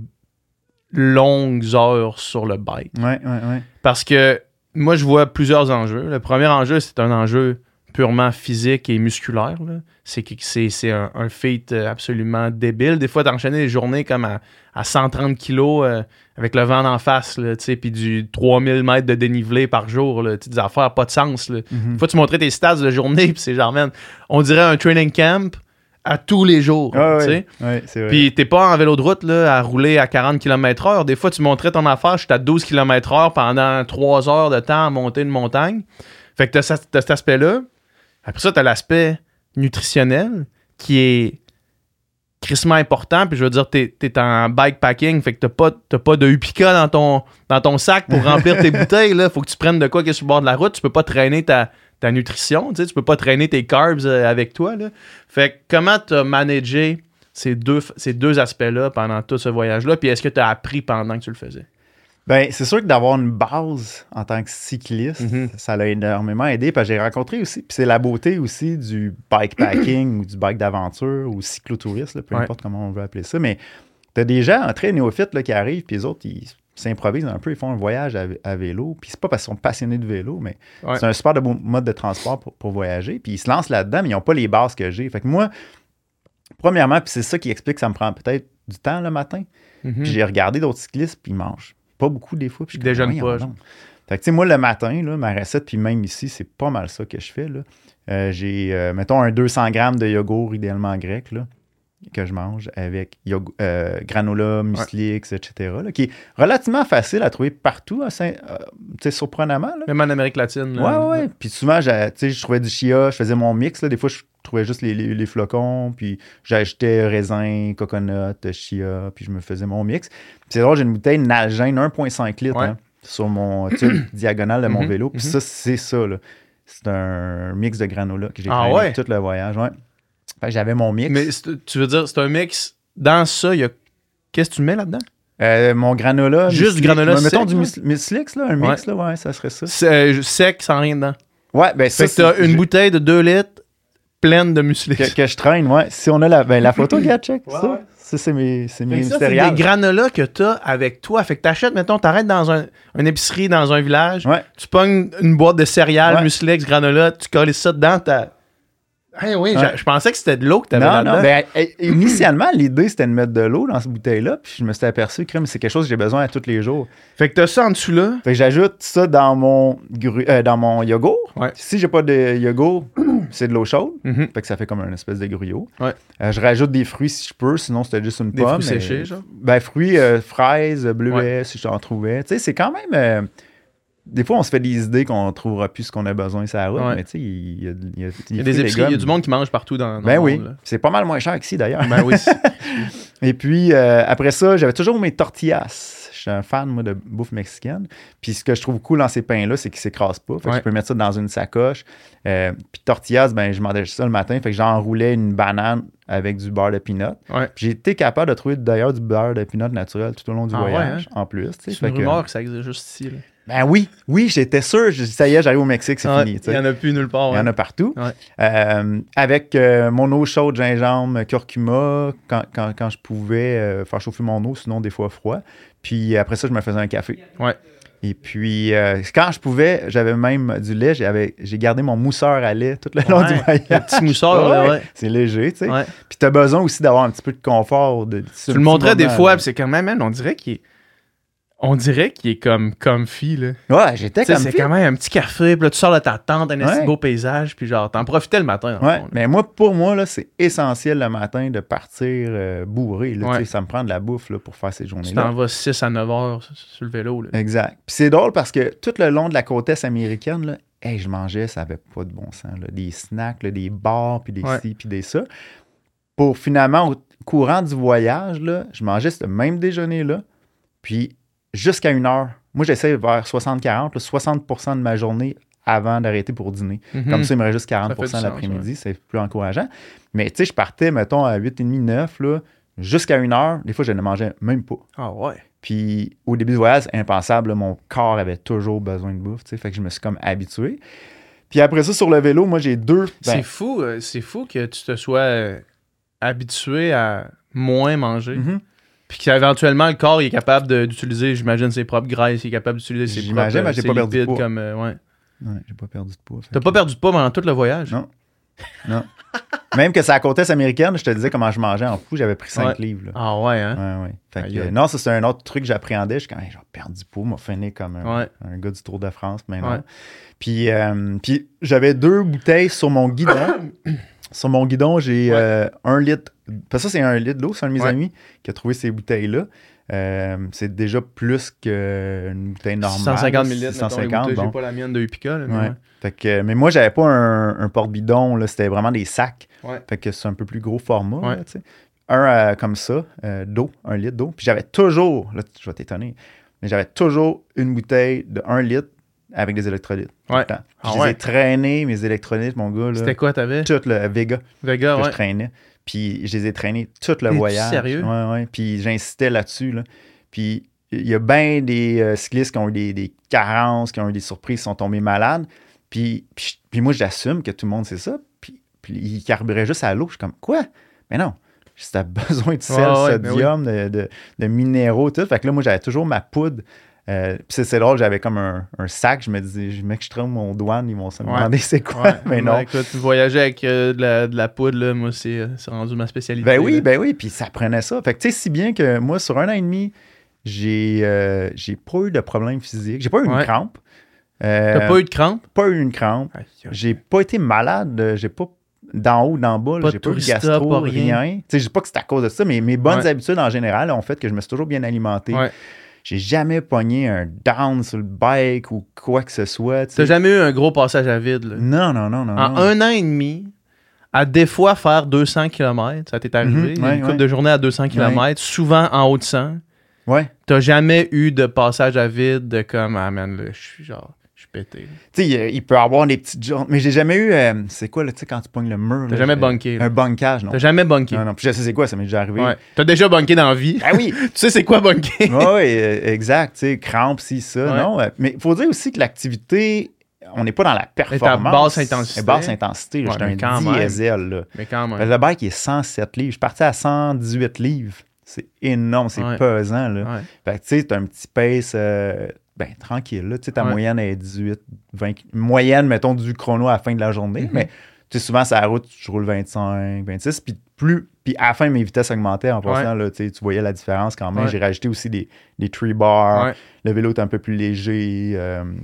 longues heures sur le bike. Ouais. Parce que moi, je vois plusieurs enjeux. Le premier enjeu, c'est un enjeu purement physique et musculaire. Là. C'est un feat absolument débile. Des fois, d'enchaîner des journées comme à 130 kilos avec le vent d'en face, puis du 3000 mètres de dénivelé par jour. Là, des affaires pas de sens. Là. Des fois, tu montrais tes stats de journée, puis c'est genre, man, on dirait un training camp à tous les jours. Ouais, c'est vrai. Puis t'es pas en vélo de route là, à rouler à 40 km/h. Des fois, tu montrais ton affaire, je suis à 12 km/h pendant 3 heures de temps à monter une montagne. Fait que t'as cet aspect-là. Après ça, t'as l'aspect nutritionnel qui est crissement important. Puis je veux dire, t'es en bikepacking, fait que t'as pas de Upica dans ton sac pour remplir tes bouteilles. Là. Faut que tu prennes de quoi qui est sur le bord de la route. Tu peux pas traîner ta nutrition, tu peux pas traîner tes carbs avec toi. Là. Fait que comment t'as managé ces deux aspects-là pendant tout ce voyage-là? Puis est-ce que t'as appris pendant que tu le faisais? Ben, c'est sûr que d'avoir une base en tant que cycliste, ça l'a énormément aidé. Parce que j'ai rencontré aussi, puis c'est la beauté aussi du bikepacking ou du bike d'aventure ou cyclotourisme, là, peu importe comment on veut appeler ça. Mais t'as des gens très néophytes là, qui arrivent, puis les autres, ils s'improvisent un peu, ils font un voyage à vélo. Puis c'est pas parce qu'ils sont passionnés de vélo, mais c'est un super beau mode de transport pour voyager. Puis ils se lancent là-dedans, mais ils n'ont pas les bases que j'ai. Fait que moi, premièrement, puis c'est ça qui explique que ça me prend peut-être du temps le matin. Puis j'ai regardé d'autres cyclistes, puis ils mangent pas beaucoup des fois. Puis je déjeune pas. Fait que tu sais, moi, le matin, là, ma recette, puis même ici, c'est pas mal ça que je fais. Là. J'ai, mettons, un 200 grammes de yogourt, idéalement grec, là, que je mange avec granola, muesli, etc., là, qui est relativement facile à trouver partout, surprenamment. Là. Même en Amérique latine. Là. Ouais. Puis souvent, je trouvais du chia, je faisais mon mix. Là. Des fois, je trouvais juste les flocons, puis j'achetais raisin, coconut, chia, puis je me faisais mon mix. Puis c'est drôle, j'ai une bouteille Nalgene 1,5 litres sur mon tube diagonale de mon vélo. Puis ça, c'est ça. Là. C'est un mix de granola que j'ai traîné tout le voyage. Ouais. Fait que j'avais mon mix. Mais tu veux dire, c'est un mix. Dans ça, il y a. Qu'est-ce que tu mets là-dedans? Mon granola. Juste du granola sec. Mettons du muslix, là, un mix, là, ça serait ça. Sec, sans rien dedans. Ouais, ben ça. Fait que t'as une bouteille de 2 litres pleine de muesli. Que je traîne, ouais. Si on a la photo, regarde, check. Ça, c'est mes céréales. C'est des granolas que t'as avec toi. Fait que t'achètes, mettons, t'arrêtes dans une épicerie, dans un village, tu pognes une boîte de céréales, muesli, granola, tu colles ça dedans, Hey, oui, je pensais que c'était de l'eau que tu avais là-dedans. Non, ben, initialement, l'idée, c'était de mettre de l'eau dans cette bouteille-là, puis je me suis aperçu que c'est quelque chose que j'ai besoin à tous les jours. Fait que tu as ça en dessous là. Fait que j'ajoute ça dans mon yogourt. Ouais. Si j'ai pas de yogourt, c'est de l'eau chaude. Fait que ça fait comme une espèce de gruau. Ouais. Je rajoute des fruits si je peux, sinon c'était juste une pomme. Des fruits séchés, genre? Ben, fruits, fraises, bleuets, si j'en trouvais. Tu sais, c'est quand même... Des fois, on se fait des idées qu'on ne trouvera plus ce qu'on a besoin sur la route, mais tu sais, il y a des épiceries, il y a du monde qui mange partout dans le monde. Oui, c'est pas mal moins cher qu'ici, d'ailleurs. Ben oui. Et puis, après ça, j'avais toujours mes tortillas. Je suis un fan, moi, de bouffe mexicaine. Puis, ce que je trouve cool dans ces pains-là, c'est qu'ils ne s'écrasent pas. Fait que je peux mettre ça dans une sacoche. Puis, tortillas, ben, je mangeais ça le matin. Fait que j'enroulais une banane avec du beurre de peanut. Ouais. J'ai été capable de trouver, d'ailleurs, du beurre de peanut naturel tout au long du voyage, en plus. C'est une rumeur que ça existe juste ici, là. Ben oui, j'étais sûr. Ça y est, j'arrive au Mexique, c'est fini. Il n'y en a plus nulle part. Il y en a partout. Ouais. Avec mon eau chaude, gingembre, curcuma, quand je pouvais faire chauffer mon eau, sinon des fois froid. Puis après ça, je me faisais un café. Ouais. Et puis, quand je pouvais, j'avais même du lait. J'ai gardé mon mousseur à lait tout le long du voyage. Le petit mousseur, C'est léger, tu sais. Ouais. Puis tu as besoin aussi d'avoir un petit peu de confort. Tu le montrais des fois, puis c'est quand même, on dirait qu'il est comme comfy, là. Ouais, j'étais comfy. C'est quand même un petit café, puis là, tu sors de ta tente, un assez beau paysage, puis genre, t'en profitais le matin. Mais pour moi, là, c'est essentiel le matin de partir bourré. Là, ça me prend de la bouffe là, pour faire ces journées-là. Tu t'en vas 6 à 9 heures sur le vélo. Là. Exact. Puis c'est drôle parce que tout le long de la côte est américaine, là, je mangeais, ça n'avait pas de bon sens. Là. Des snacks, là, des bars, puis des ci, puis des ça. Pour finalement, au courant du voyage, là, je mangeais ce même déjeuner-là, puis jusqu'à 1 heure. Moi, j'essaie vers 60-40, 60% de ma journée avant d'arrêter pour dîner. Comme ça, il me reste juste 40% l'après-midi. C'est plus encourageant. Mais tu sais, je partais, mettons, à 8h30, 9, là, jusqu'à 1 heure. Des fois, je ne mangeais même pas. Ah ouais. Puis au début du voyage, c'est impensable. Là, mon corps avait toujours besoin de bouffe. Fait que je me suis comme habitué. Puis après ça, sur le vélo, moi, j'ai deux... C'est fou que tu te sois habitué à moins manger. Mhm. Puis qu'éventuellement, le corps il est capable d'utiliser, j'imagine, ses propres graisses, il est capable d'utiliser ses J'imagine, propres mais j'ai pas perdu de lipides poids. comme... ouais. Ouais, j'ai pas perdu de poids. T'as pas perdu de poids pendant tout le voyage? Non. Non. Même que c'est la côte est américaine, je te disais comment je mangeais en fou, j'avais pris 5 livres. Là. Ah ouais, hein? Ouais. Fait Aïe, que, aïe. non, ça, c'est un autre truc que j'appréhendais. Je suis comme, hey, je vais perdre du poids, m'a fini comme Ouais. un gars du Tour de France. Mais non. Ouais. Puis j'avais 2 bouteilles sur mon guidon. Sur mon guidon, j'ai 1 litre. Parce que ça, c'est 1 litre d'eau. C'est un de mes amis qui a trouvé ces bouteilles-là. C'est déjà plus qu'une bouteille normale. 150 ml, 150, j'ai bon. pas la mienne de Upica. Là, mais Ouais. Fait que, mais moi, j'avais pas un porte-bidon. Là, c'était vraiment des sacs. Ouais. Fait que c'est un peu plus gros format. Ouais. Là, tu sais. Un comme ça, d'eau, 1 litre d'eau. Puis j'avais toujours, là, je vais t'étonner, mais j'avais toujours une bouteille de 1 litre avec des électrolytes. Tout le temps. Ah Je les ai traînés, mes électrolytes, mon gars. Là, C'était quoi, t'avais? tout le Vega Vega, que ouais. je traînais. Puis je les ai traînés tout le T'es-tu voyage. sérieux? Ouais. Puis j'insistais là-dessus. Là. Puis il y a bien des cyclistes qui ont eu des carences, qui ont eu des surprises, qui sont tombés malades. Puis moi, j'assume que tout le monde sait ça. Puis ils carburaient juste à l'eau. Je suis comme, quoi? Mais non. Si t'as besoin de sel, sodium, de minéraux, tout. Fait que là, moi, j'avais toujours ma poudre. Puis c'est drôle, j'avais comme un sac. Je me disais, mec, je traîne mon douane, ils vont se demander c'est quoi. Ouais. Mais non. Écoute, voyager avec de la poudre, là, moi, c'est rendu ma spécialité. Ben oui. Puis ça prenait ça. Fait que tu sais, si bien que moi, sur 1 an et demi, j'ai pas eu de problème physique. J'ai pas eu une crampe. T'as pas eu de crampe? Pas eu une crampe. J'ai pas été malade. J'ai pas d'en haut, d'en bas. J'ai pas eu de gastro, pas rien. Tu sais, je dis pas que c'est à cause de ça, mais mes bonnes habitudes en général ont fait que je me suis toujours bien alimenté. Ouais. J'ai jamais pogné un down sur le bike ou quoi que ce soit. T'as jamais eu un gros passage à vide, là? Non. En 1 an et demi, à des fois faire 200 km, ça t'est arrivé, une couple de journées à 200 km, souvent en haut de 100. Ouais. T'as jamais eu de passage à vide de comme, ah man, là, je suis pété. Tu sais, il peut y avoir des petites journées, mais j'ai jamais eu, c'est quoi, là, tu sais, quand tu pognes le mur. T'as jamais bunké. Un bunkage, non. T'as jamais bunké. Non, puis je sais c'est quoi, ça m'est déjà arrivé. Ouais. T'as déjà bunké dans la vie. Ah oui. Tu sais c'est quoi bunké. Oui, exact, tu sais, crampe, si, ça, non. Mais il faut dire aussi que l'activité, on n'est pas dans la performance. Mais t'as basse intensité. Basse intensité, Ouais, j'étais un diesel, là. Mais quand même. Le bike est 107 livres. Je suis parti à 118 livres. C'est énorme, c'est pesant, là. Ouais. Fait que, tu sais, t'as un petit pace, tranquille, là. Tu sais, ta moyenne est 18, 20... Moyenne, mettons, du chrono à la fin de la journée. Mais, tu sais, souvent, sur la route, je roule 25, 26. Puis à la fin, mes vitesses augmentaient en passant, là. Tu voyais la différence quand même. J'ai rajouté aussi des tree bars. Ouais. Le vélo est un peu plus léger.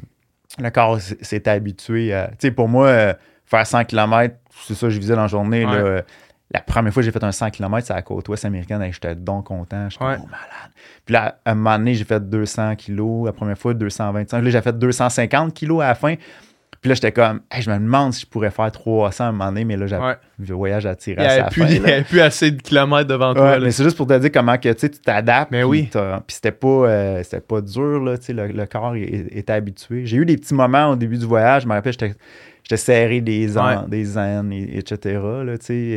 Le corps s'est habitué à... Tu sais, pour moi, faire 100 km, c'est ça que je visais dans la journée, là. La première fois que j'ai fait un 100 km, c'est à la côte ouest américaine, et j'étais donc content. J'étais malade. Puis là, à un moment donné, j'ai fait 200 kilos. La première fois, 225. Là, j'ai fait 250 kilos à la fin. Puis là, j'étais comme, hey, je me demande si je pourrais faire 300 à un moment donné, mais là, le voyage a tiré à sa fin. Il n'y avait plus assez de kilomètres devant toi. Mais c'est juste pour te dire comment que, tu t'adaptes. Mais oui. Puis c'était pas dur, là, le corps était habitué. J'ai eu des petits moments au début du voyage. Je me rappelle, j'étais serré des aines, etc. Là,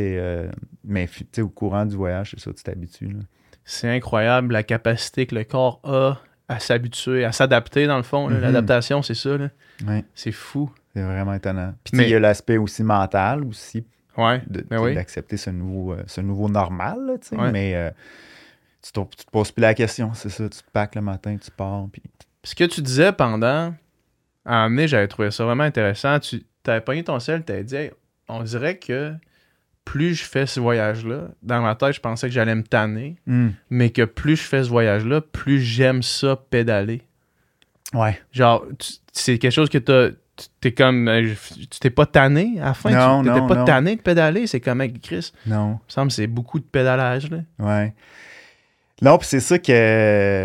mais au courant du voyage, c'est ça, tu t'habitues. Là. C'est incroyable la capacité que le corps a à s'habituer, à s'adapter dans le fond. L'adaptation, c'est ça. Là. Ouais. C'est fou. C'est vraiment étonnant. Puis il y a l'aspect aussi mental aussi d'accepter ce nouveau normal. Là, mais tu te poses plus la question, c'est ça. Tu te packs le matin, tu pars. Puis... Ce que tu disais pendant... À un moment donné, j'avais trouvé ça vraiment intéressant. Tu avais pogné ton sel, tu avais dit hey, on dirait que plus je fais ce voyage-là, dans ma tête, je pensais que j'allais me tanner, mais que plus je fais ce voyage-là, plus j'aime ça pédaler. Ouais. Genre, c'est quelque chose que t'es comme... tu t'es pas tanné à la fin? Non, tu t'étais pas non. tanné de pédaler? C'est comme avec Chris. Non. Il me semble que c'est beaucoup de pédalage, là. Ouais. Non, puis c'est ça que...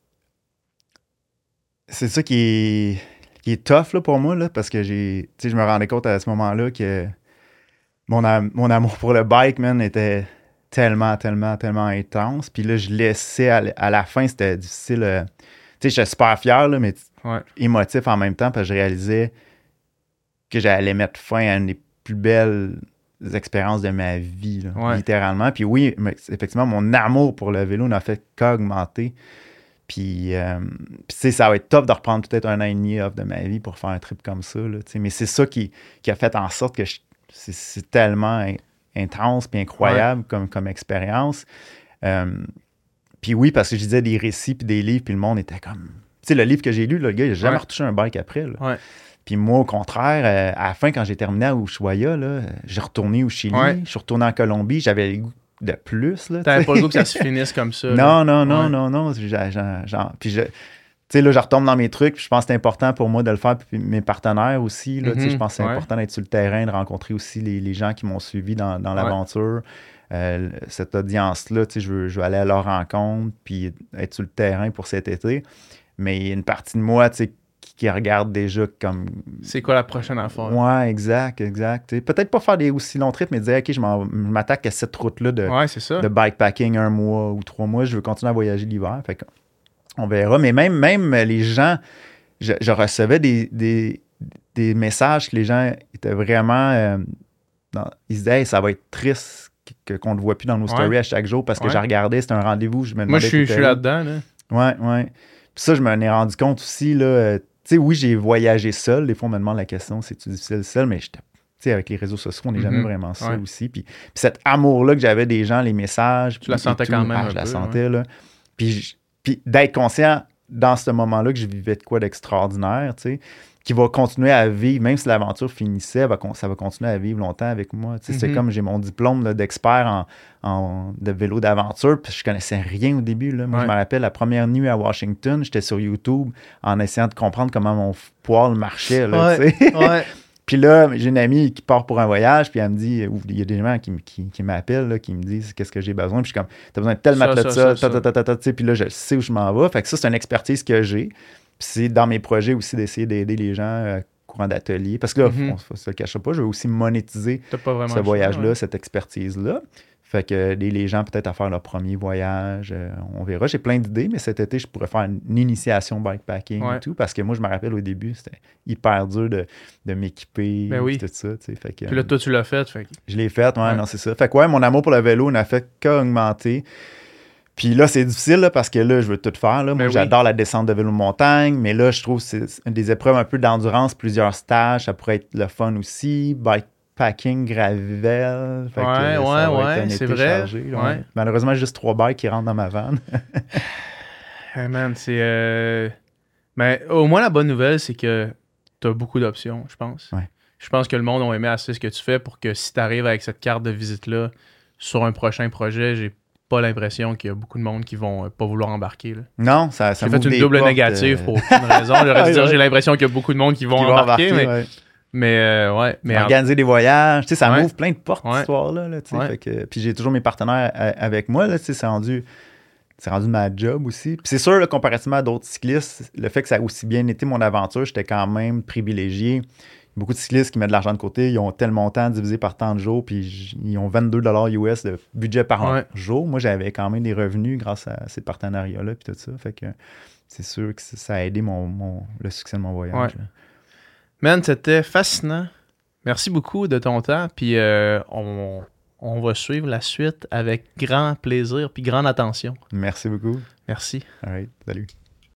C'est ça qui est tough là, pour moi, là, parce que je me rendais compte à ce moment-là que mon amour pour le bike, man, était tellement intense. Puis là, je laissais à la fin, c'était difficile. J'étais super fier, là, mais émotif en même temps, parce que je réalisais que j'allais mettre fin à une des plus belles expériences de ma vie, là, littéralement. Puis oui, effectivement, mon amour pour le vélo n'a fait qu'augmenter. Puis, ça va être top de reprendre peut-être 1 an et demi off de ma vie pour faire un trip comme ça. Là, mais c'est ça qui a fait en sorte que c'est tellement intense puis incroyable comme expérience. Puis oui, parce que je disais des récits puis des livres, puis le monde était comme... Tu sais, le livre que j'ai lu, là, le gars, il n'a jamais retouché un bike après. Là. Ouais. Puis moi, au contraire, à la fin, quand j'ai terminé à Ushuaia, là, j'ai retourné au Chili, je suis retourné en Colombie, j'avais le goût de plus. Là, t'avais pas le goût que ça se finisse comme ça. Non. Puis tu sais, là, je retombe dans mes trucs, puis je pense que c'est important pour moi de le faire, puis mes partenaires aussi. Là, tu sais, je pense que c'est important d'être sur le terrain, de rencontrer aussi les gens qui m'ont suivi dans l'aventure. Cette audience-là, tu sais, je veux aller à leur rencontre, puis être sur le terrain pour cet été. Mais il y a une partie de moi, tu sais, qui regarde déjà comme... C'est quoi la prochaine affaire? Ouais, exact. T'sais, peut-être pas faire des aussi longs trips, mais dire, OK, je m'attaque à cette route-là de bikepacking 1 mois ou 3 mois. Je veux continuer à voyager l'hiver. Fait qu'on verra. Mais même les gens, je recevais des messages que les gens étaient vraiment... ils se disaient, hey, ça va être triste qu'on ne le voit plus dans nos stories à chaque jour parce que j'ai regardé, c'était un rendez-vous. Moi, je suis là-dedans. Là. Ouais. Puis ça, je m'en ai rendu compte aussi, là... Tu sais, oui, j'ai voyagé seul. Des fois, on me demande la question, c'est-tu difficile seul? Mais tu sais, avec les réseaux sociaux, on n'est jamais vraiment seul aussi. Puis cet amour-là que j'avais des gens, les messages... Tu la sentais quand même je la sentais, là. Puis d'être conscient dans ce moment-là que je vivais de quoi d'extraordinaire, tu sais, qui va continuer à vivre, même si l'aventure finissait, ça va continuer à vivre longtemps avec moi. Tu sais, c'est comme j'ai mon diplôme là, d'expert de vélo d'aventure, puis je connaissais rien au début. Là. Moi, je me rappelle, la première nuit à Washington, j'étais sur YouTube en essayant de comprendre comment mon poil marchait. Là, tu sais. Puis là, j'ai une amie qui part pour un voyage, puis elle me dit, il y a des gens qui m'appellent, là, qui me disent qu'est-ce que j'ai besoin. Puis je suis comme, t'as besoin de tel matelas de ça, puis là, je sais où je m'en vais. Fait que ça, c'est une expertise que j'ai. Puis c'est dans mes projets aussi d'essayer d'aider les gens courant d'atelier. Parce que là, on ne se le cachera pas, je veux aussi monétiser ce voyage-là, cette expertise-là. Fait que les gens peut-être à faire leur premier voyage, on verra. J'ai plein d'idées, mais cet été, je pourrais faire une initiation bikepacking et tout. Parce que moi, je me rappelle au début, c'était hyper dur de m'équiper et tout ça. Fait que, puis là, toi, tu l'as fait. Je l'ai fait, non, c'est ça. Fait que mon amour pour le vélo n'a fait qu'augmenter. Puis là, c'est difficile là, parce que là, je veux tout faire. Là. Moi, j'adore la descente de vélo de montagne, mais là, je trouve que c'est des épreuves un peu d'endurance, plusieurs stages. Ça pourrait être le fun aussi. Bikepacking, gravel. Fait que, c'est vrai. Chargé, malheureusement, juste 3 bikes qui rentrent dans ma vanne. Hey man, c'est... Mais au moins, la bonne nouvelle, c'est que tu as beaucoup d'options, je pense. Ouais. Je pense que le monde a aimé assez ce que tu fais pour que si tu arrives avec cette carte de visite-là sur un prochain projet, j'ai pas l'impression qu'il y a beaucoup de monde qui vont pas vouloir embarquer. Là. Non, ça j'ai fait une double négative pour aucune raison. J'aurais dû dire j'ai l'impression qu'il y a beaucoup de monde qui vont embarquer, mais organiser des voyages, tu sais, ça m'ouvre plein de portes, cette histoire-là. Là, fait que, puis j'ai toujours mes partenaires avec moi, là, tu sais, c'est rendu ma job aussi. Puis c'est sûr, là, comparativement à d'autres cyclistes, le fait que ça a aussi bien été mon aventure, j'étais quand même privilégié. Beaucoup de cyclistes qui mettent de l'argent de côté, ils ont tel montant divisé par tant de jours, puis ils ont 22 $ US de budget par jour. Moi, j'avais quand même des revenus grâce à ces partenariats-là, puis tout ça. Fait que c'est sûr que ça a aidé le succès de mon voyage. Ouais. Man, c'était fascinant. Merci beaucoup de ton temps, puis on va suivre la suite avec grand plaisir puis grande attention. Merci beaucoup. Merci. All right, salut.